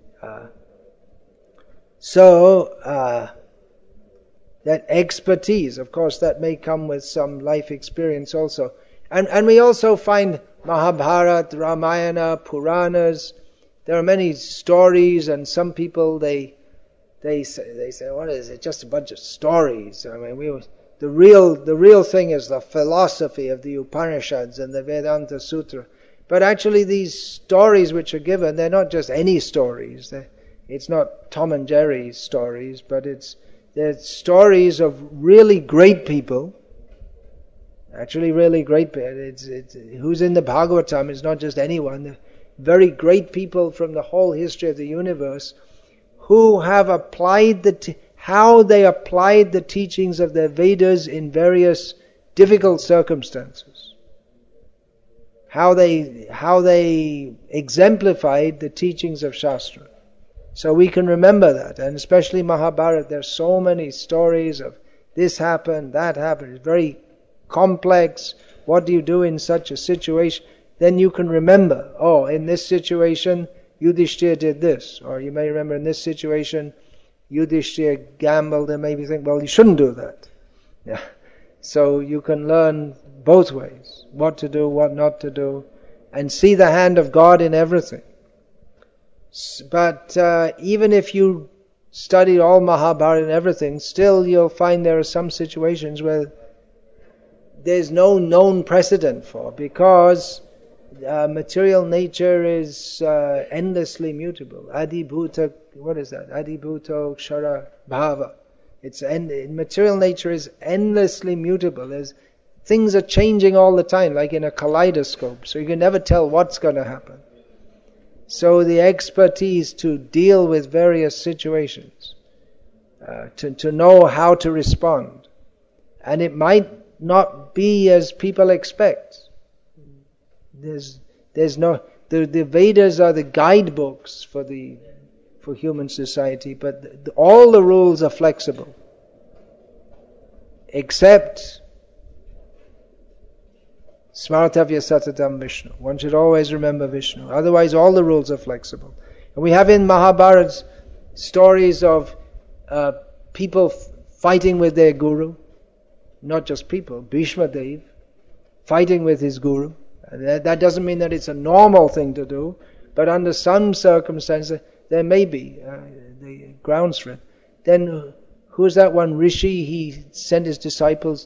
That expertise, of course, that may come with some life experience also. And we also find Mahabharata, Ramayana, Puranas. There are many stories, and some people they say, what is it? Just a bunch of stories. I mean, the real thing is the philosophy of the Upanishads and the Vedanta Sutra. But actually these stories which are given, they're not just any stories. It's not Tom and Jerry stories, but they're stories of really great people. Actually really great people. Who's in the Bhagavatam is not just anyone. They're very great people from the whole history of the universe who have applied how they applied the teachings of the Vedas in various difficult circumstances. How they exemplified the teachings of Shastra. So we can remember that, and especially Mahabharata, there's so many stories of this happened, that happened. It's very complex. What do you do in such a situation? Then you can remember, in this situation, Yudhishthira did this. Or you may remember in this situation, Yudhishthira gambled and maybe think, well, you shouldn't do that. Yeah. So you can learn both ways, what to do, what not to do, and see the hand of God in everything. But even if you study all Mahabharata and everything, still you'll find there are some situations where there's no known precedent for, because material nature is endlessly mutable. Adibhuta, what is that? Adibhuto kshara bhava. Material nature is endlessly mutable. Things are changing all the time, like in a kaleidoscope, so you can never tell what's going to happen. So the expertise to deal with various situations, to know how to respond, and it might not be as people expect. There's no the Vedas are the guidebooks for human society, but all the rules are flexible, except Smaratavya Satatam Vishnu. One should always remember Vishnu. Otherwise, all the rules are flexible. And we have in Mahabharata stories of people fighting with their guru. Not just people. Bhishma Dev fighting with his guru. And that doesn't mean that it's a normal thing to do, but under some circumstances there may be the grounds for it. Then who's that one Rishi? He sent his disciples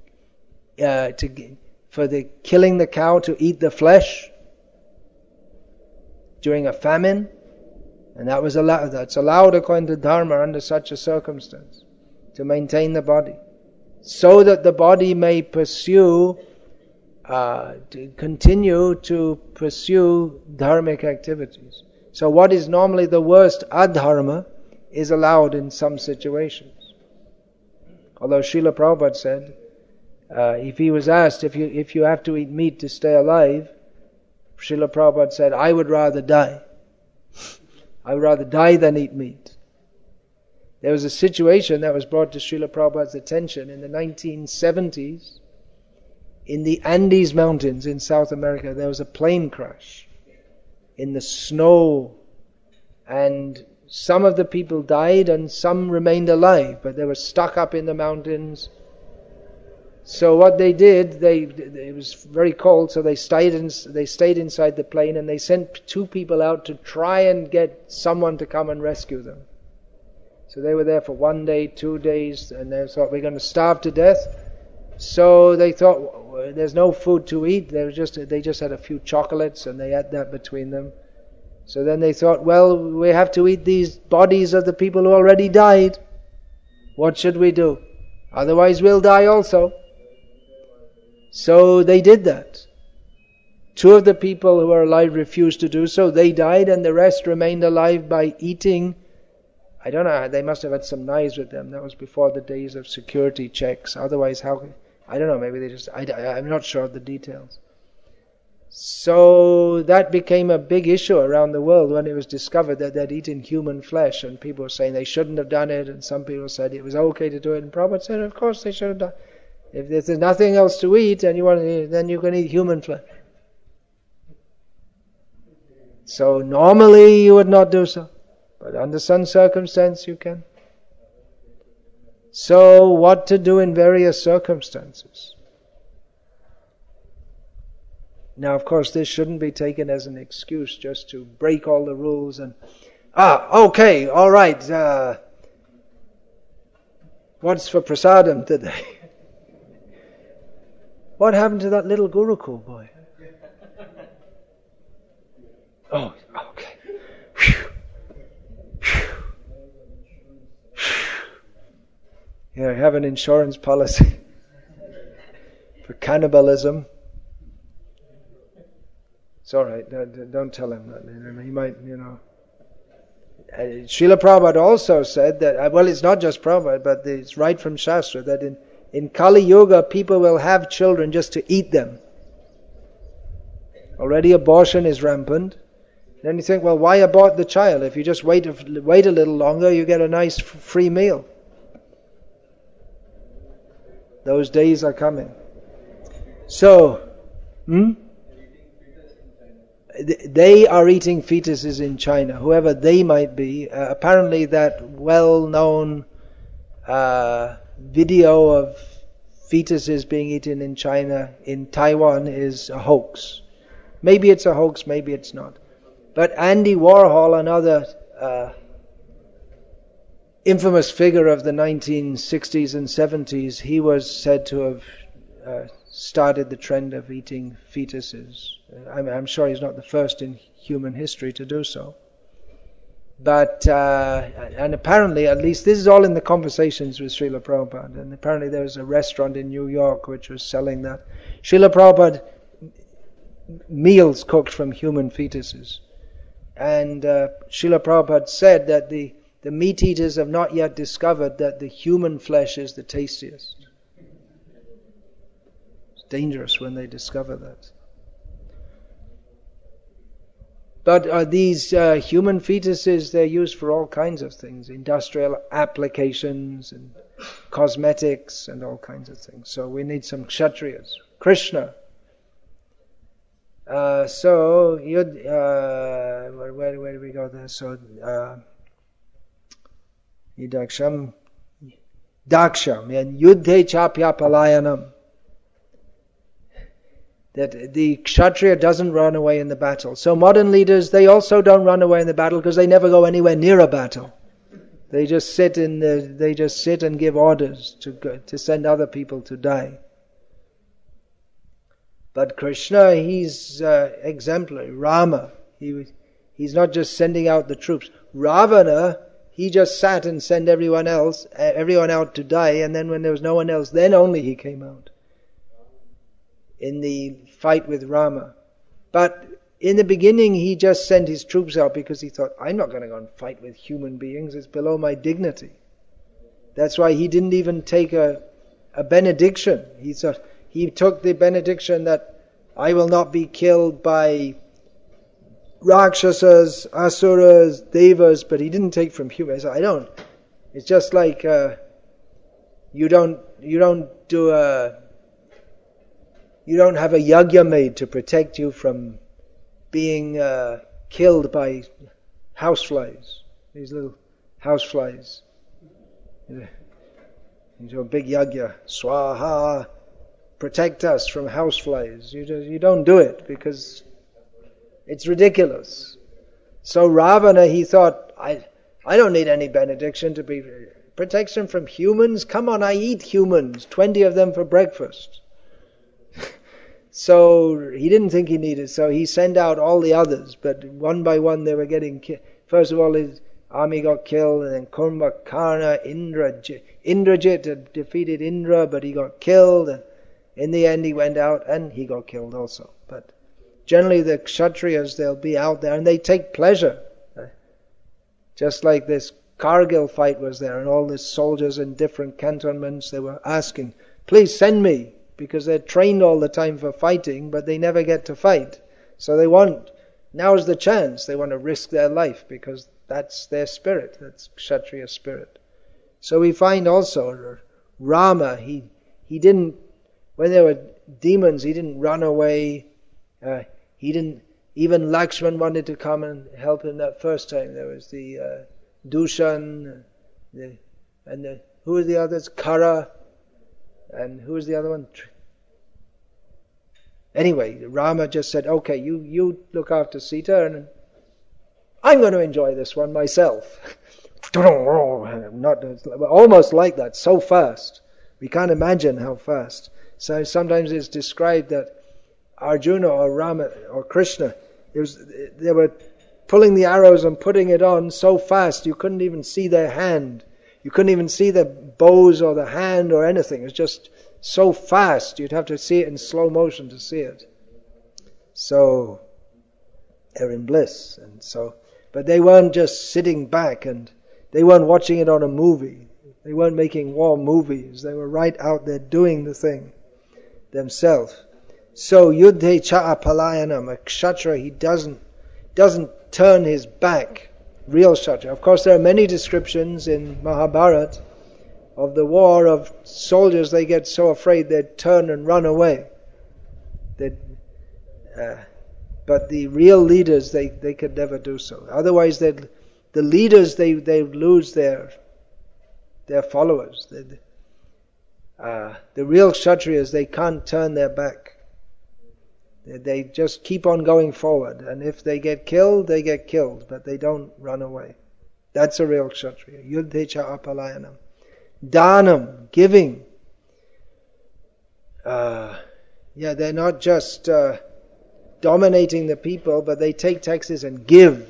for the killing the cow to eat the flesh during a famine, and that was allowed. That's allowed according to Dharma under such a circumstance, to maintain the body, so that the body may pursue, to continue to pursue dharmic activities. So what is normally the worst adharma is allowed in some situations. Although Srila Prabhupada said, if he was asked if you have to eat meat to stay alive, Srila Prabhupada said, I would rather die. I would rather die than eat meat. There was a situation that was brought to Srila Prabhupada's attention in the 1970s. In the Andes Mountains in South America, there was a plane crash in the snow, and some of the people died and some remained alive, but they were stuck up in the mountains. So what they did, it was very cold, so they stayed inside the plane, and they sent 2 people out to try and get someone to come and rescue them. So they were there for 1 day, 2 days, and they thought, we're going to starve to death. So they thought, there's no food to eat. They just had a few chocolates, and they had that between them. So then they thought, well, we have to eat these bodies of the people who already died. What should we do? Otherwise we'll die also. So they did that. 2 of the people who were alive refused to do so. They died, and the rest remained alive by eating. I don't know, they must have had some knives with them. That was before the days of security checks. Otherwise, I don't know, maybe they just, I'm not sure of the details. So that became a big issue around the world when it was discovered that they'd eaten human flesh, and people were saying they shouldn't have done it, and some people said it was okay to do it, and Prabhupada said, of course they should have done it. If there's nothing else to eat, and then you can eat human flesh. So normally you would not do so, but under some circumstance you can. So what to do in various circumstances? Now, of course, this shouldn't be taken as an excuse just to break all the rules and, okay, all right, what's for prasadam today? What happened to that little Gurukul boy? Oh, okay. Whew. Yeah, have an insurance policy for cannibalism. It's all right. Don't tell him that. He might, Srila Prabhupada also said that, well, it's not just Prabhupada, but it's right from Shastra, that in Kali Yuga, people will have children just to eat them. Already abortion is rampant. Then you think, well, why abort the child? If you just wait a little longer, you get a nice free meal. Those days are coming. So, they are eating fetuses in China, whoever they might be. Apparently that well-known video of fetuses being eaten in China, in Taiwan, is a hoax. Maybe it's a hoax, maybe it's not. But Andy Warhol, another infamous figure of the 1960s and 70s, he was said to have started the trend of eating fetuses. I'm sure he's not the first in human history to do so. But, and apparently, at least this is all in the conversations with Srila Prabhupada, and apparently there was a restaurant in New York which was selling that. Srila Prabhupada, meals cooked from human fetuses. And Srila Prabhupada said that the meat eaters have not yet discovered that the human flesh is the tastiest. It's dangerous when they discover that. But these human fetuses, they're used for all kinds of things, industrial applications and cosmetics and all kinds of things. So we need some kshatriyas. Krishna. Where do we go there? So, Daksham, and Yuddhe Chapya Palayanam. That the kshatriya doesn't run away in the battle. So modern leaders, they also don't run away in the battle because they never go anywhere near a battle. They just sit and give orders to send other people to die. But Krishna, he's exemplary. Rama, he's not just sending out the troops. Ravana, he just sat and sent everyone out to die, and then when there was no one else, then only he came out in the fight with Rama. But in the beginning, he just sent his troops out because he thought, I'm not going to go and fight with human beings. It's below my dignity. That's why he didn't even take a benediction. He took the benediction that I will not be killed by Rakshasas, Asuras, Devas, but he didn't take from humans. I don't. It's just like you don't have a yagya made to protect you from being killed by houseflies. These little houseflies. You do a big yagya, swaha, protect us from houseflies. You don't do it because it's ridiculous. So Ravana, he thought, I don't need any benediction to be protection from humans. Come on, I eat humans, 20 of them for breakfast. So he didn't think he needed, so he sent out all the others, but one by one they were getting killed. First of all, his army got killed, and then Kumbhakarna, Indrajit had defeated Indra, but he got killed, and in the end he went out and he got killed also. But generally the Kshatriyas, they'll be out there and they take pleasure. Just like this Kargil fight was there, and all the soldiers in different cantonments, they were asking, please send me, because they're trained all the time for fighting, but they never get to fight. So now's the chance, they want to risk their life, because that's their spirit, that's Kshatriya spirit. So we find also, Rama, he didn't, when there were demons, he didn't run away, even Lakshman wanted to come and help him that first time. There was the Dushan, who were the others? Kara, and who was the other one? Anyway, Rama just said, okay, you look after Sita, and I'm going to enjoy this one myself. Not almost like that, so fast. We can't imagine how fast. So sometimes it's described that Arjuna or Rama or Krishna, They were pulling the arrows and putting it on so fast you couldn't even see their hand. You couldn't even see the bows or the hand or anything. It was just so fast you'd have to see it in slow motion to see it. So they're in bliss, but they weren't just sitting back and they weren't watching it on a movie. They weren't making war movies. They were right out there doing the thing themselves. So Yuddhe cha apalayanam, a kshatriya, he doesn't turn his back. Real kshatriya. Of course, there are many descriptions in Mahabharata of the war of soldiers. They get so afraid they'd turn and run away. But the real leaders, they could never do so. Otherwise, the leaders they lose their followers. The real kshatriyas, they can't turn their back. They just keep on going forward, and if they get killed, they get killed, but they don't run away. That's a real kshatriya. Yuddhe cha apalayanam. Dhanam, giving. They're not just dominating the people, but they take taxes and give.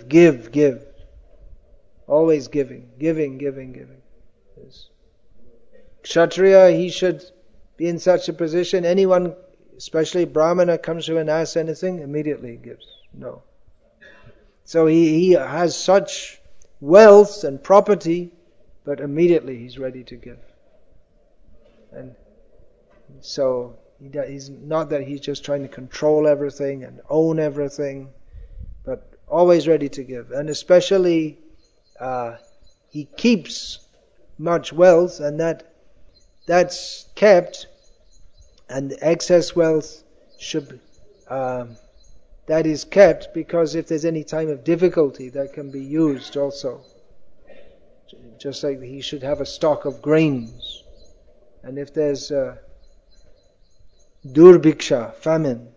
Always giving. Yes. Kshatriya, he should be in such a position. Anyone, especially Brahmana, comes to and asks anything, immediately gives. No. So he has such wealth and property, but immediately he's ready to give. And so he's not that he's just trying to control everything and own everything, but always ready to give. And especially he keeps much wealth, and that's kept, and the excess wealth should that is kept, because if there's any time of difficulty, that can be used also. Just like he should have a stock of grains, and if there's durbhiksha, famine,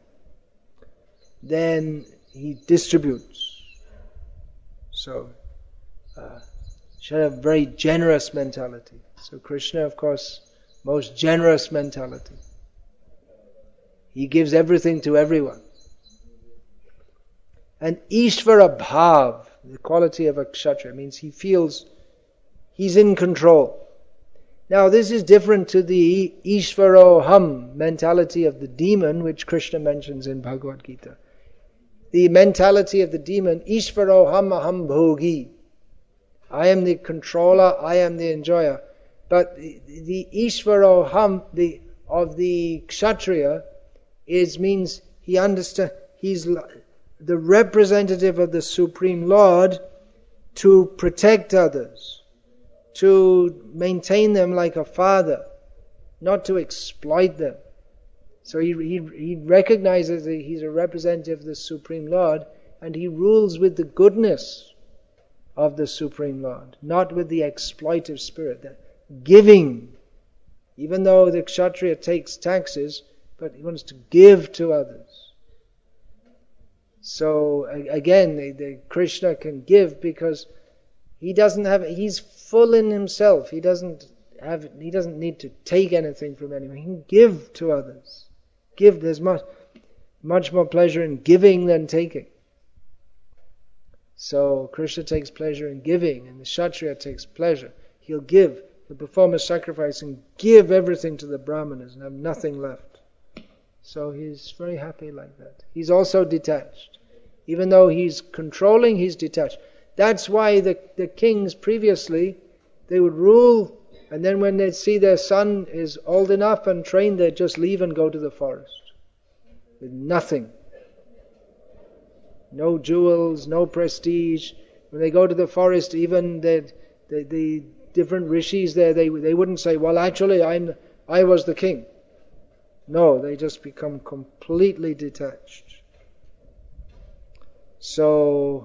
then he distributes. So should have very generous mentality. So Krishna, of course, most generous mentality. He gives everything to everyone. And Ishvara Bhav, the quality of a kshatriya, means he feels he's in control. Now this is different to the Ishvaroham mentality of the demon, which Krishna mentions in Bhagavad Gita. The mentality of the demon, Ishvaroham aham bhogi. I am the controller, I am the enjoyer. But the Ishvaroham of the kshatriya means he understands, he's the representative of the Supreme Lord to protect others, to maintain them like a father, not to exploit them. So he recognizes that he's a representative of the Supreme Lord, and he rules with the goodness of the Supreme Lord, not with the exploitive spirit. The giving, even though the kshatriya takes taxes, but he wants to give to others. So again, the Krishna can give because he's full in himself. He doesn't need to take anything from anyone. He can give to others. There's much more pleasure in giving than taking. So Krishna takes pleasure in giving, and the kshatriya takes pleasure. He'll give, he'll perform a sacrifice and give everything to the brahmanas and have nothing left. So he's very happy like that. He's also detached. Even though he's controlling, he's detached. That's why the kings previously, they would rule, and then when they'd see their son is old enough and trained, they'd just leave and go to the forest. With nothing. No jewels, no prestige. When they go to the forest, even the different rishis there, they wouldn't say, well, actually, I was the king. No, they just become completely detached. So,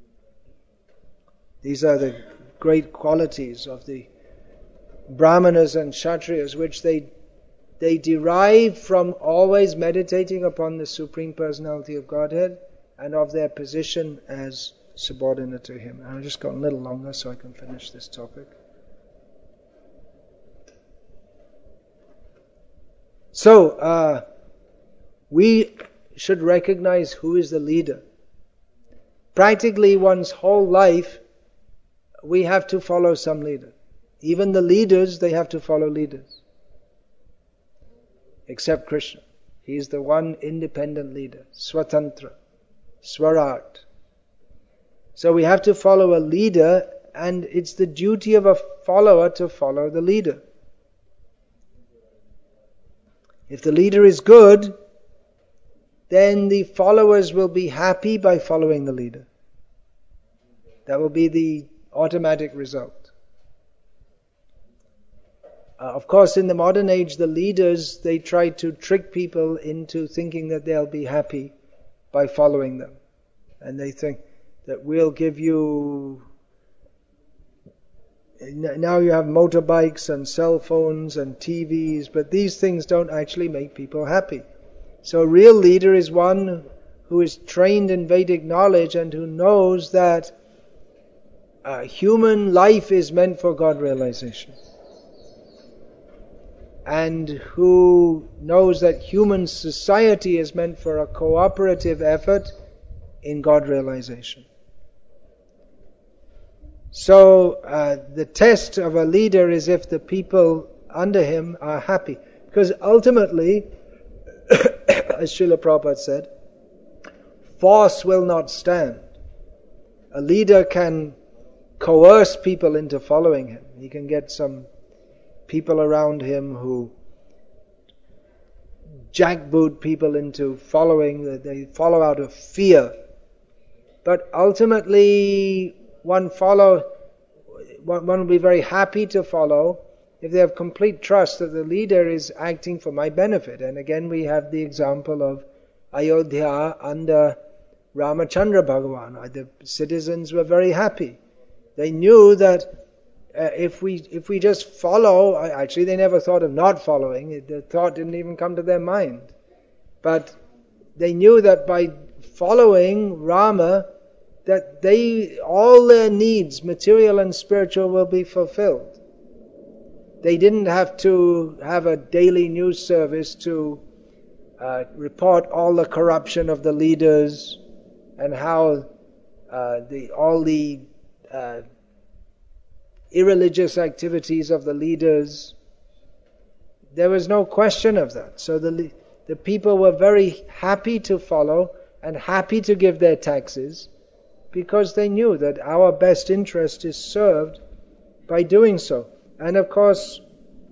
these are the great qualities of the brahmanas and kshatriyas, which they derive from always meditating upon the Supreme Personality of Godhead and of their position as subordinate to Him. And I've just got a little longer so I can finish this topic. So, we should recognize who is the leader. practically one's whole life, we have to follow some leader. Even the leaders, they have to follow leaders. Except Krishna. He is the one independent leader, Swatantra, Swarat. So we have to follow a leader, and it's the duty of a follower to follow the leader. If the leader is good, then the followers will be happy by following the leader. That will be the automatic result. Of course, in the modern age, the leaders, they try to trick people into thinking that they'll be happy by following them. And they think that we'll give you... Now you have motorbikes and cell phones and TVs, but these things don't actually make people happy. So a real leader is one who is trained in Vedic knowledge and who knows that human life is meant for God realization. And who knows that human society is meant for a cooperative effort in God realization. So the test of a leader is if the people under him are happy. Because ultimately, as Srila Prabhupada said, force will not stand. A leader can coerce people into following him. He can get some people around him who jackboot people into following, they follow out of fear. But ultimately, one will be very happy to follow if they have complete trust that the leader is acting for my benefit. And again we have the example of Ayodhya under Ramachandra Bhagavan. The citizens were very happy. They knew that if we just follow, actually they never thought of not following, the thought didn't even come to their mind. But they knew that by following Rama, that all their needs, material and spiritual, will be fulfilled. They didn't have to have a daily news service to report all the corruption of the leaders and how all the irreligious activities of the leaders. There was no question of that. So the people were very happy to follow and happy to give their taxes, because they knew that our best interest is served by doing so. And of course,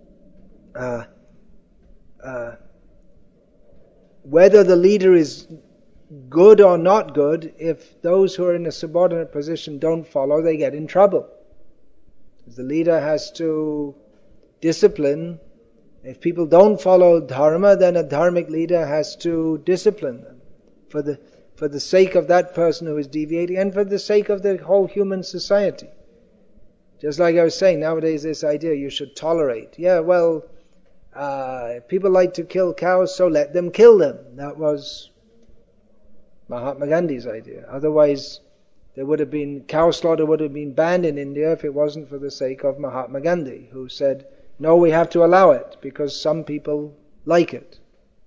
whether the leader is good or not good, if those who are in a subordinate position don't follow, they get in trouble. The leader has to discipline. If people don't follow dharma, then a dharmic leader has to discipline them for the sake of that person who is deviating and for the sake of the whole human society. Just like I was saying, nowadays this idea you should tolerate. Yeah, well, people like to kill cows, so let them kill them. That was Mahatma Gandhi's idea. Otherwise, cow slaughter would have been banned in India if it wasn't for the sake of Mahatma Gandhi, who said, no, we have to allow it because some people like it.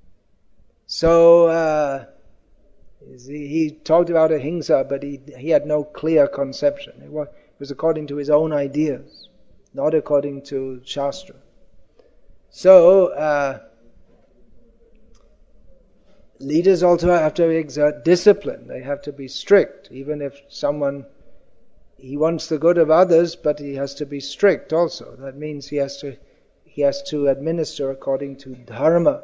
So he talked about ahimsa, but he had no clear conception. It was according to his own ideas, not according to Shastra. So leaders also have to exert discipline. They have to be strict, even if he wants the good of others, but he has to be strict also. That means he has to administer according to dharma.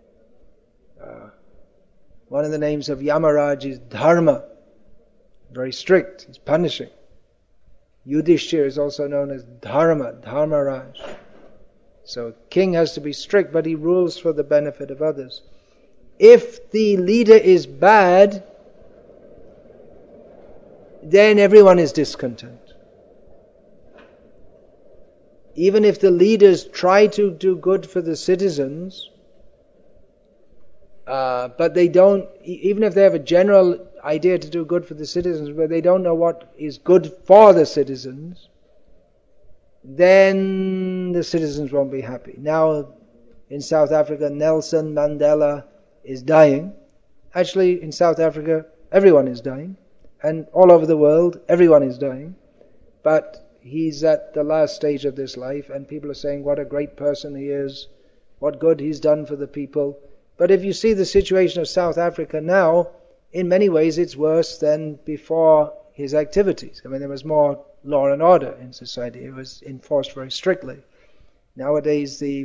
One of the names of Yamaraj is Dharma. Very strict, he's punishing. Yudhishthira is also known as Dharma, Dharmaraj. So a king has to be strict, but he rules for the benefit of others. If the leader is bad, then everyone is discontent. Even if the leaders try to do good for the citizens, but they don't, even if they have a general idea to do good for the citizens, but they don't know what is good for the citizens, then the citizens won't be happy. Now, in South Africa, Nelson Mandela is dying. Actually, in South Africa, everyone is dying. and all over the world, everyone is dying. But he's at the last stage of this life, and people are saying what a great person he is, what good he's done for the people. But if you see the situation of South Africa now, in many ways it's worse than before his activities. I mean, there was more law and order in society. It was enforced very strictly. Nowadays, the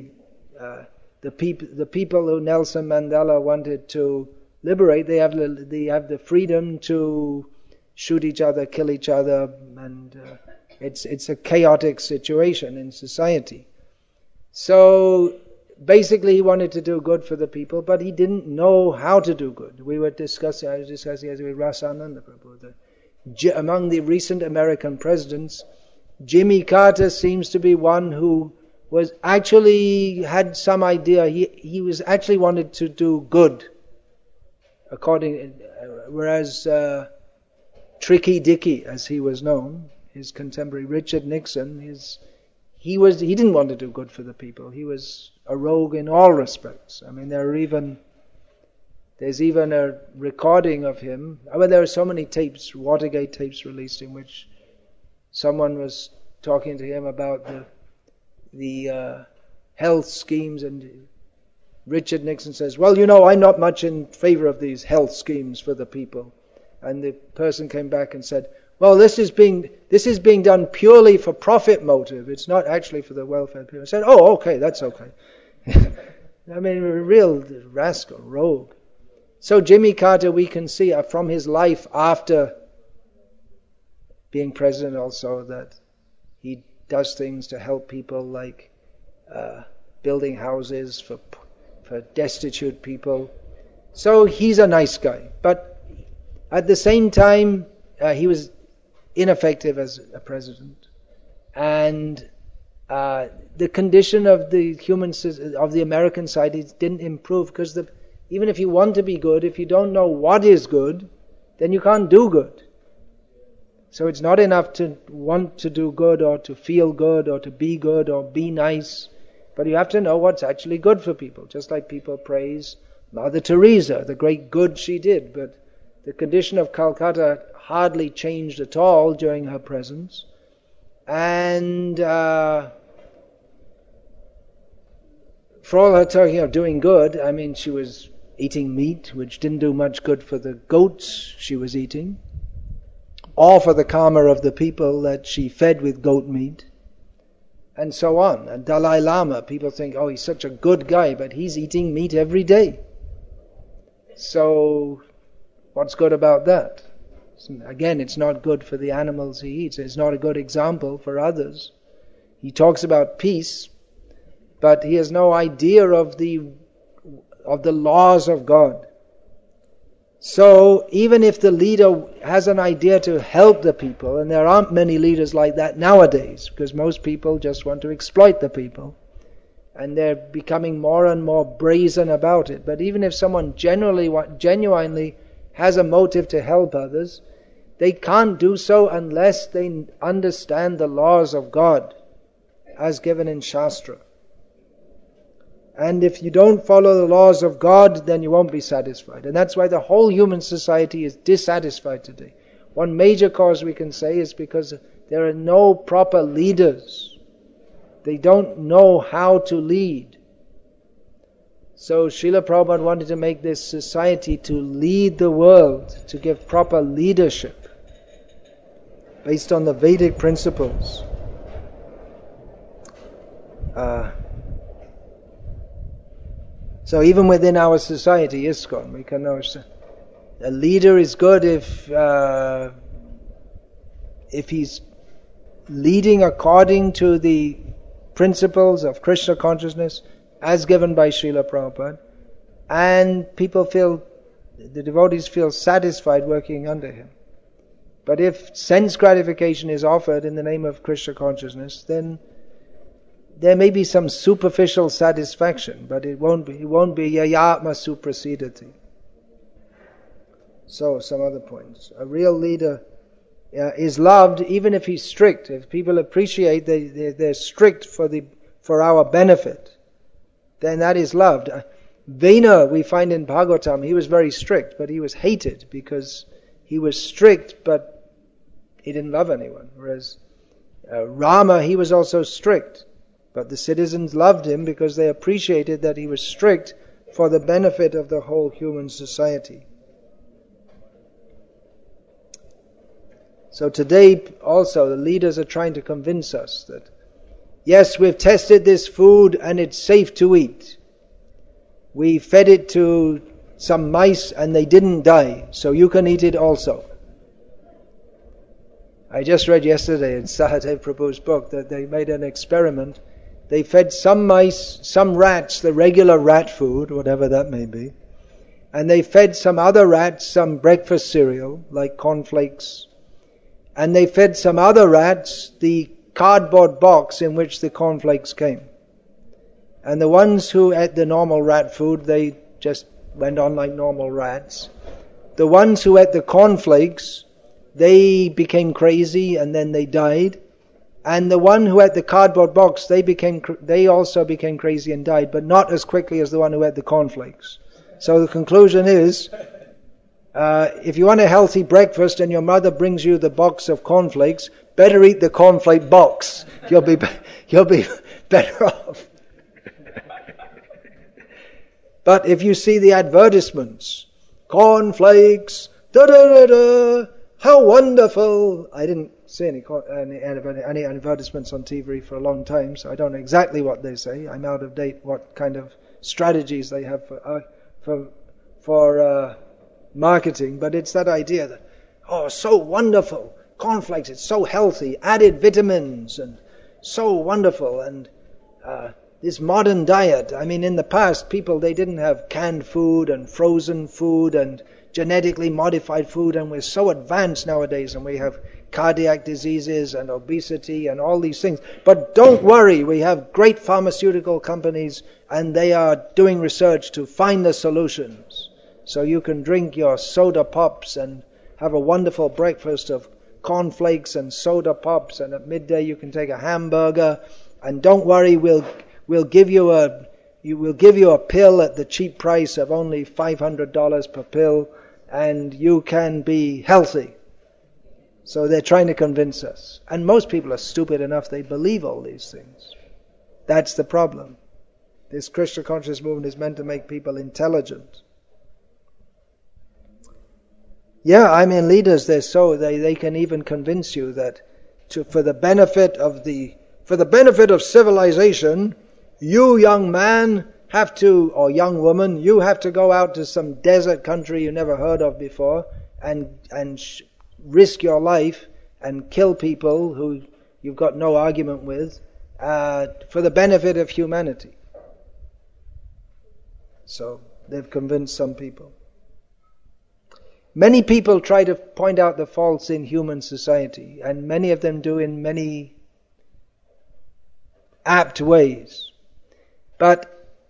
people who Nelson Mandela wanted to liberate, they have the freedom to shoot each other, kill each other, and it's a chaotic situation in society. So basically, he wanted to do good for the people, but he didn't know how to do good. I was discussing with Rasananda Prabhu. Among the recent American presidents, Jimmy Carter seems to be one who was actually had some idea. He was actually wanted to do good, whereas Tricky Dicky, as he was known, his contemporary Richard Nixon, he didn't want to do good for the people. He was a rogue in all respects. I mean, there's even a recording of him. I mean, there are so many tapes, Watergate tapes released, in which someone was talking to him about the health schemes, and Richard Nixon says, well, I'm not much in favor of these health schemes for the people. And the person came back and said, well, this is being done purely for profit motive. It's not actually for the welfare of people. I said, oh, okay, that's okay. I mean, a real rascal, rogue. So Jimmy Carter, we can see from his life after being president also that he does things to help people, like building houses for destitute people. So he's a nice guy. But at the same time, he was ineffective as a president. And the condition of the American society didn't improve, because even if you want to be good, if you don't know what is good, then you can't do good. So it's not enough to want to do good or to feel good or to be good or be nice, but you have to know what's actually good for people. Just like people praise Mother Teresa, the great good she did, but the condition of Calcutta hardly changed at all during her presence. And for all her talking of doing good, I mean, she was eating meat, which didn't do much good for the goats she was eating, or for the karma of the people that she fed with goat meat, and so on. And Dalai Lama, people think, oh, he's such a good guy, but he's eating meat every day. So what's good about that? Again, it's not good for the animals he eats. It's not a good example for others. He talks about peace, but he has no idea of the laws of God. So even if the leader has an idea to help the people, and there aren't many leaders like that nowadays, because most people just want to exploit the people, and they're becoming more and more brazen about it. But even if someone genuinely has a motive to help others, they can't do so unless they understand the laws of God as given in Shastra. And if you don't follow the laws of God, then you won't be satisfied. And that's why the whole human society is dissatisfied today. One major cause we can say is because there are no proper leaders. They don't know how to lead. So Srila Prabhupada wanted to make this society to lead the world, to give proper leadership based on the Vedic principles. So even within our society, ISKCON, we can know a leader is good if he's leading according to the principles of Krishna consciousness as given by Srila Prabhupada, and the devotees feel satisfied working under him. But if sense gratification is offered in the name of Krishna consciousness, then there may be some superficial satisfaction, but it won't be yayatma suprasidati. So, some other points. A real leader is loved even if he's strict. If people appreciate they're strict for our benefit, then that is loved. Vena, we find in Bhagavatam, he was very strict, but he was hated because he was strict, but he didn't love anyone. Whereas Rama, he was also strict, but the citizens loved him because they appreciated that he was strict for the benefit of the whole human society. So today also the leaders are trying to convince us that yes, we've tested this food and it's safe to eat. We fed it to some mice and they didn't die, so you can eat it also. I just read yesterday in Sahadev Prabhu's book that they made an experiment. They fed some mice, some rats, the regular rat food, whatever that may be, and they fed some other rats some breakfast cereal, like cornflakes, and they fed some other rats the cardboard box in which the cornflakes came. And the ones who ate the normal rat food, they just went on like normal rats. The ones who ate the cornflakes, they became crazy and then they died. And the one who ate the cardboard box, they also became crazy and died, but not as quickly as the one who ate the cornflakes. So the conclusion is, if you want a healthy breakfast and your mother brings you the box of cornflakes, better eat the cornflake box. You'll be better off. But if you see the advertisements, cornflakes, da-da-da-da, how wonderful. I didn't see any advertisements on TV for a long time, so I don't know exactly what they say. I'm out of date what kind of strategies they have for marketing, but it's that idea that, oh, so wonderful, cornflakes, it's so healthy, added vitamins, and so wonderful, and this modern diet. I mean, in the past, people, they didn't have canned food and frozen food and genetically modified food, and we're so advanced nowadays, and we have cardiac diseases and obesity and all these things. But don't worry, we have great pharmaceutical companies, and they are doing research to find the solutions. So you can drink your soda pops and have a wonderful breakfast of cornflakes and soda pops, and at midday you can take a hamburger. And don't worry, we'll give you a pill at the cheap price of only $500 per pill, and you can be healthy. So they're trying to convince us. And most people are stupid enough, they believe all these things. That's the problem. This Krishna consciousness movement is meant to make people intelligent. Yeah, I mean, leaders, they can even convince you that for the benefit of civilization, you young man have to, or young woman, you have to go out to some desert country you never heard of before and risk your life and kill people who you've got no argument with for the benefit of humanity. So they've convinced some people. Many people try to point out the faults in human society, and many of them do in many apt ways. But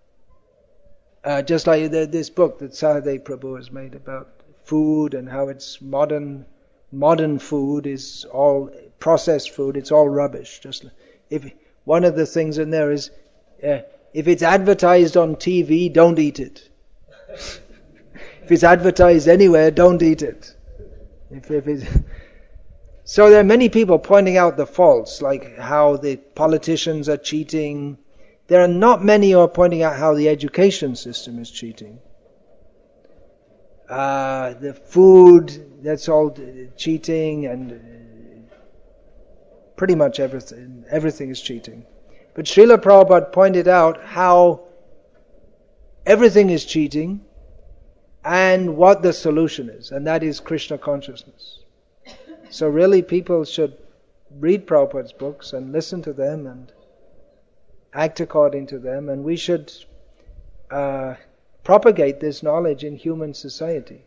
just like this book that Sahadev Prabhu has made about food and how it's modern food is all processed food, it's all rubbish. Just if one of the things in there is, if it's advertised on TV, don't eat it. If it's advertised anywhere, don't eat it. So there are many people pointing out the faults, like how the politicians are cheating. There are not many who are pointing out how the education system is cheating. The food, that's all cheating, and pretty much everything is cheating. But Srila Prabhupada pointed out how everything is cheating and what the solution is, and that is Krishna consciousness. So really people should read Prabhupada's books and listen to them and act according to them, and we should propagate this knowledge in human society.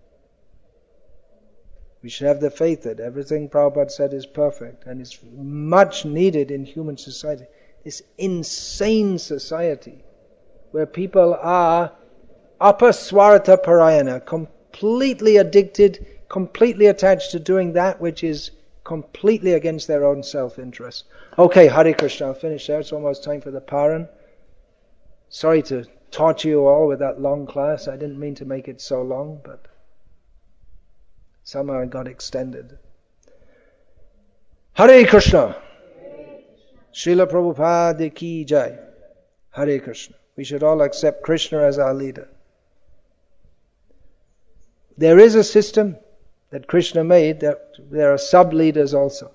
We should have the faith that everything Prabhupada said is perfect and is much needed in human society. This insane society where people are apaswarata parayana, completely addicted, completely attached to doing that which is completely against their own self-interest. Okay, Hare Krishna, I'll finish there. It's almost time for the Paran. Sorry to torture you all with that long class. I didn't mean to make it so long, but Somehow it got extended. Hare Krishna. Srila Prabhupada ki jai. Hare Krishna. We should all accept Krishna as our leader. There is a system that Krishna made that there are sub-leaders also.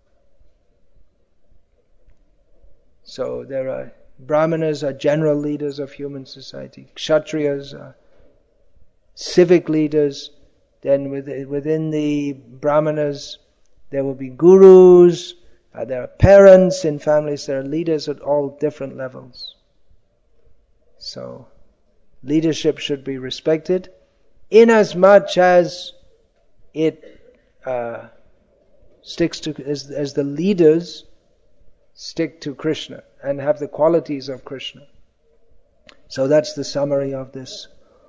So there are Brahmanas are general leaders of human society. Kshatriyas are civic leaders. Then within the Brahmanas there will be gurus. There are parents in families. There are leaders at all different levels. So leadership should be respected, inasmuch as it sticks to as the leaders stick to Krishna and have the qualities of Krishna. So that's the summary of this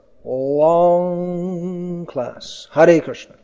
long class. Hare Krishna.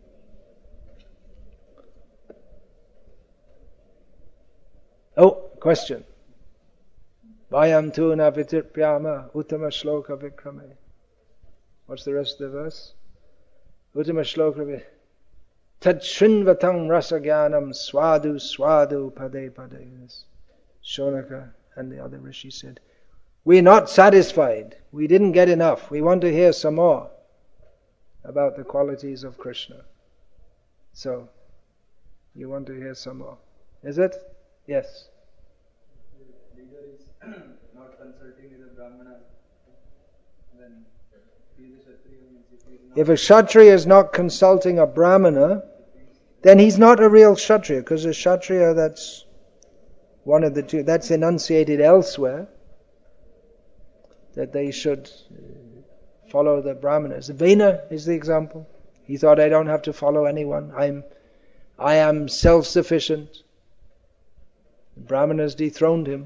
Oh, question. Vayam tu na vitirpyama uttama shloka vikrame. What's the rest of the verse? Uttama shloka vikrame. Tad shrinvatam rasagyanam swadu swadu pade pade. Shonaka and the other rishi said, we're not satisfied. We didn't get enough. We want to hear some more about the qualities of Krishna. So, you want to hear some more. Is it? Yes. The leader is not consulting with a Brahmana, then he is a Kshatriya. If a Kshatriya is not consulting a Brahmana, then he's not a real Kshatriya, because a Kshatriya, that's one of the two, that's enunciated elsewhere, that they should follow the Brahmanas. Vena is the example. He thought, I don't have to follow anyone. I am self-sufficient. The Brahmanas dethroned him.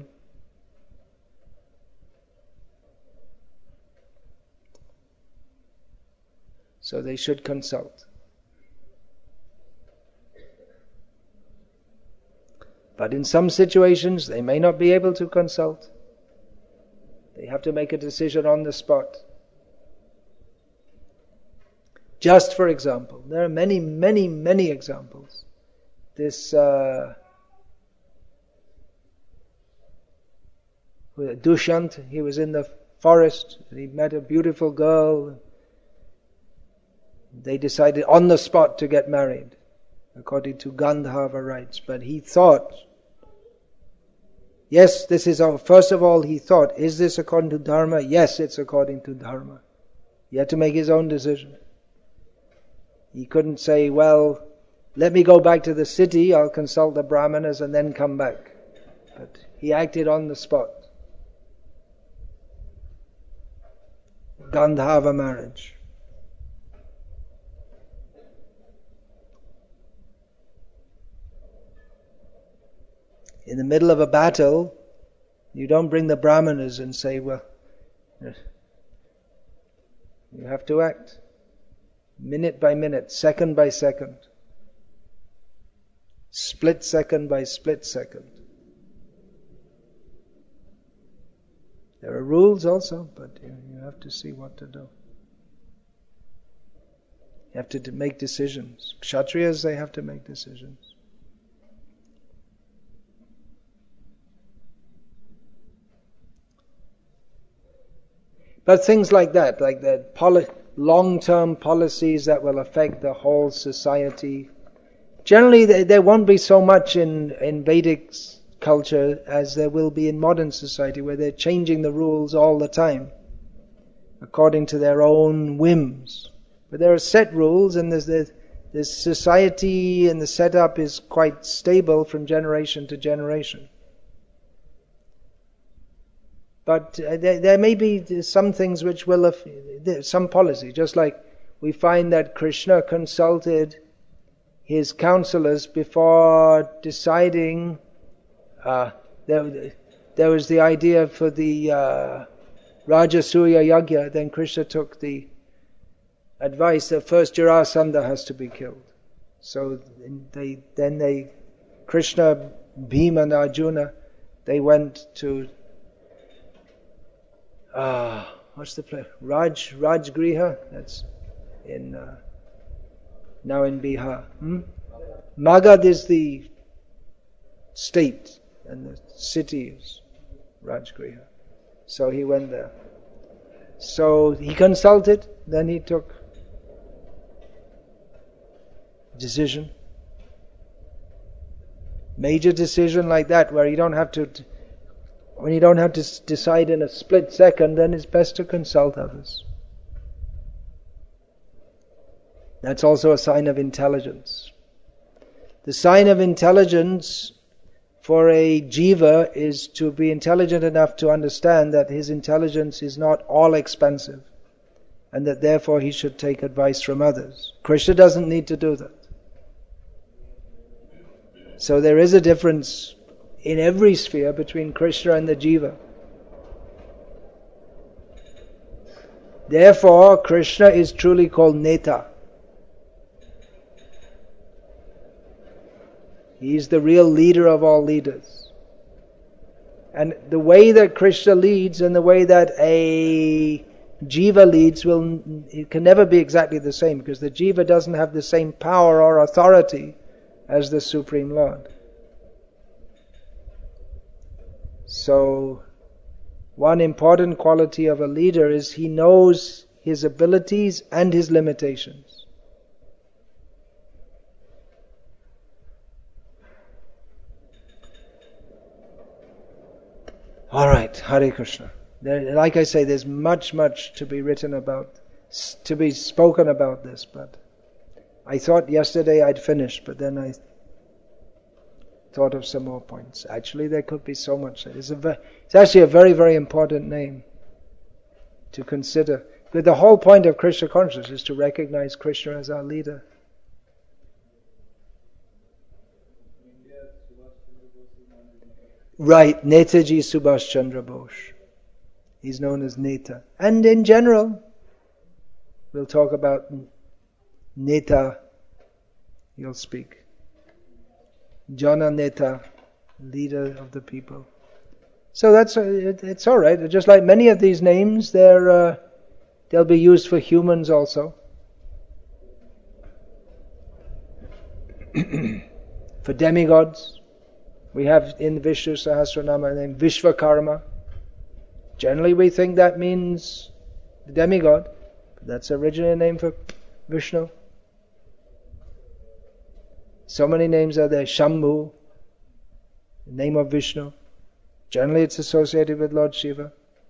So they should consult. But in some situations, they may not be able to consult. They have to make a decision on the spot. Just for example, there are many, many, many examples. This Dushyant, he was in the forest, and he met a beautiful girl. They decided on the spot to get married, according to Gandharva rites. But he thought, yes, this is, first of all, he thought, is this according to Dharma? Yes, it's according to Dharma. He had to make his own decision. He couldn't say, well, let me go back to the city, I'll consult the Brahmanas and then come back. But he acted on the spot. Gandharva marriage. In the middle of a battle, you don't bring the Brahmanas and say, well, you have to act. Minute by minute, second by second. Split second by split second. There are rules also, but you have to see what to do. You have to make decisions. Kshatriyas, they have to make decisions. But things like that, like the long-term policies that will affect the whole society, generally there won't be so much in Vedic culture as there will be in modern society, where they're changing the rules all the time according to their own whims. But there are set rules, and this society and the setup is quite stable from generation to generation. But there may be some things which will some policy, just like we find that Krishna consulted his counselors before deciding. There was the idea for the Rajasuya Yagya. Then Krishna took the advice that first Jarasandha has to be killed. So Krishna, Bhima and Arjuna, they went to what's the place? Rajgriha. That's in now in Bihar. Magad is the state and the city is Rajgriha. So he went there. So he consulted, then he took decision. Major decision like that where you don't have to, when you don't have to decide in a split second, then it's best to consult others. That's also a sign of intelligence. The sign of intelligence for a jiva is to be intelligent enough to understand that his intelligence is not all expensive and that therefore he should take advice from others. Krishna doesn't need to do that. So there is a difference in every sphere between Krishna and the jiva. Therefore, Krishna is truly called Neta. He is the real leader of all leaders. And the way that Krishna leads and the way that a jiva leads it can never be exactly the same, because the jiva doesn't have the same power or authority as the Supreme Lord. So, one important quality of a leader is he knows his abilities and his limitations. Alright, Hare Krishna. Like I say, there's much to be written about, to be spoken about this, but I thought yesterday I'd finished, but then I thought of some more points. Actually, there could be so much. It's actually a very, very important name to consider. But the whole point of Krishna consciousness is to recognize Krishna as our leader. Right, Netaji Subhash Chandra Bose. He's known as Neta. And in general, we'll talk about Neta, you'll speak. Jana Neta, leader of the people. So it's all right. Just like many of these names, they'll be used for humans also. For demigods, we have in Vishnu Sahasranama the name Vishvakarma. Generally, we think that means the demigod. But that's originally a name for Vishnu. So many names are there. Shambhu, the name of Vishnu. Generally it's associated with Lord Shiva.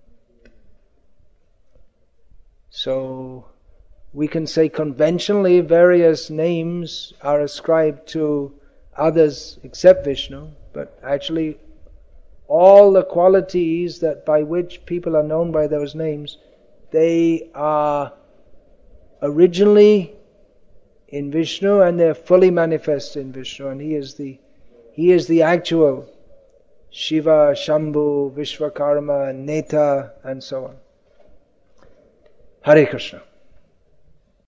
So we can say conventionally various names are ascribed to others except Vishnu, but actually all the qualities that by which people are known by those names, they are originally in Vishnu and they're fully manifest in Vishnu, and He is the actual Shiva, Shambhu, Vishvakarma, Neta, and so on. Hare Krishna.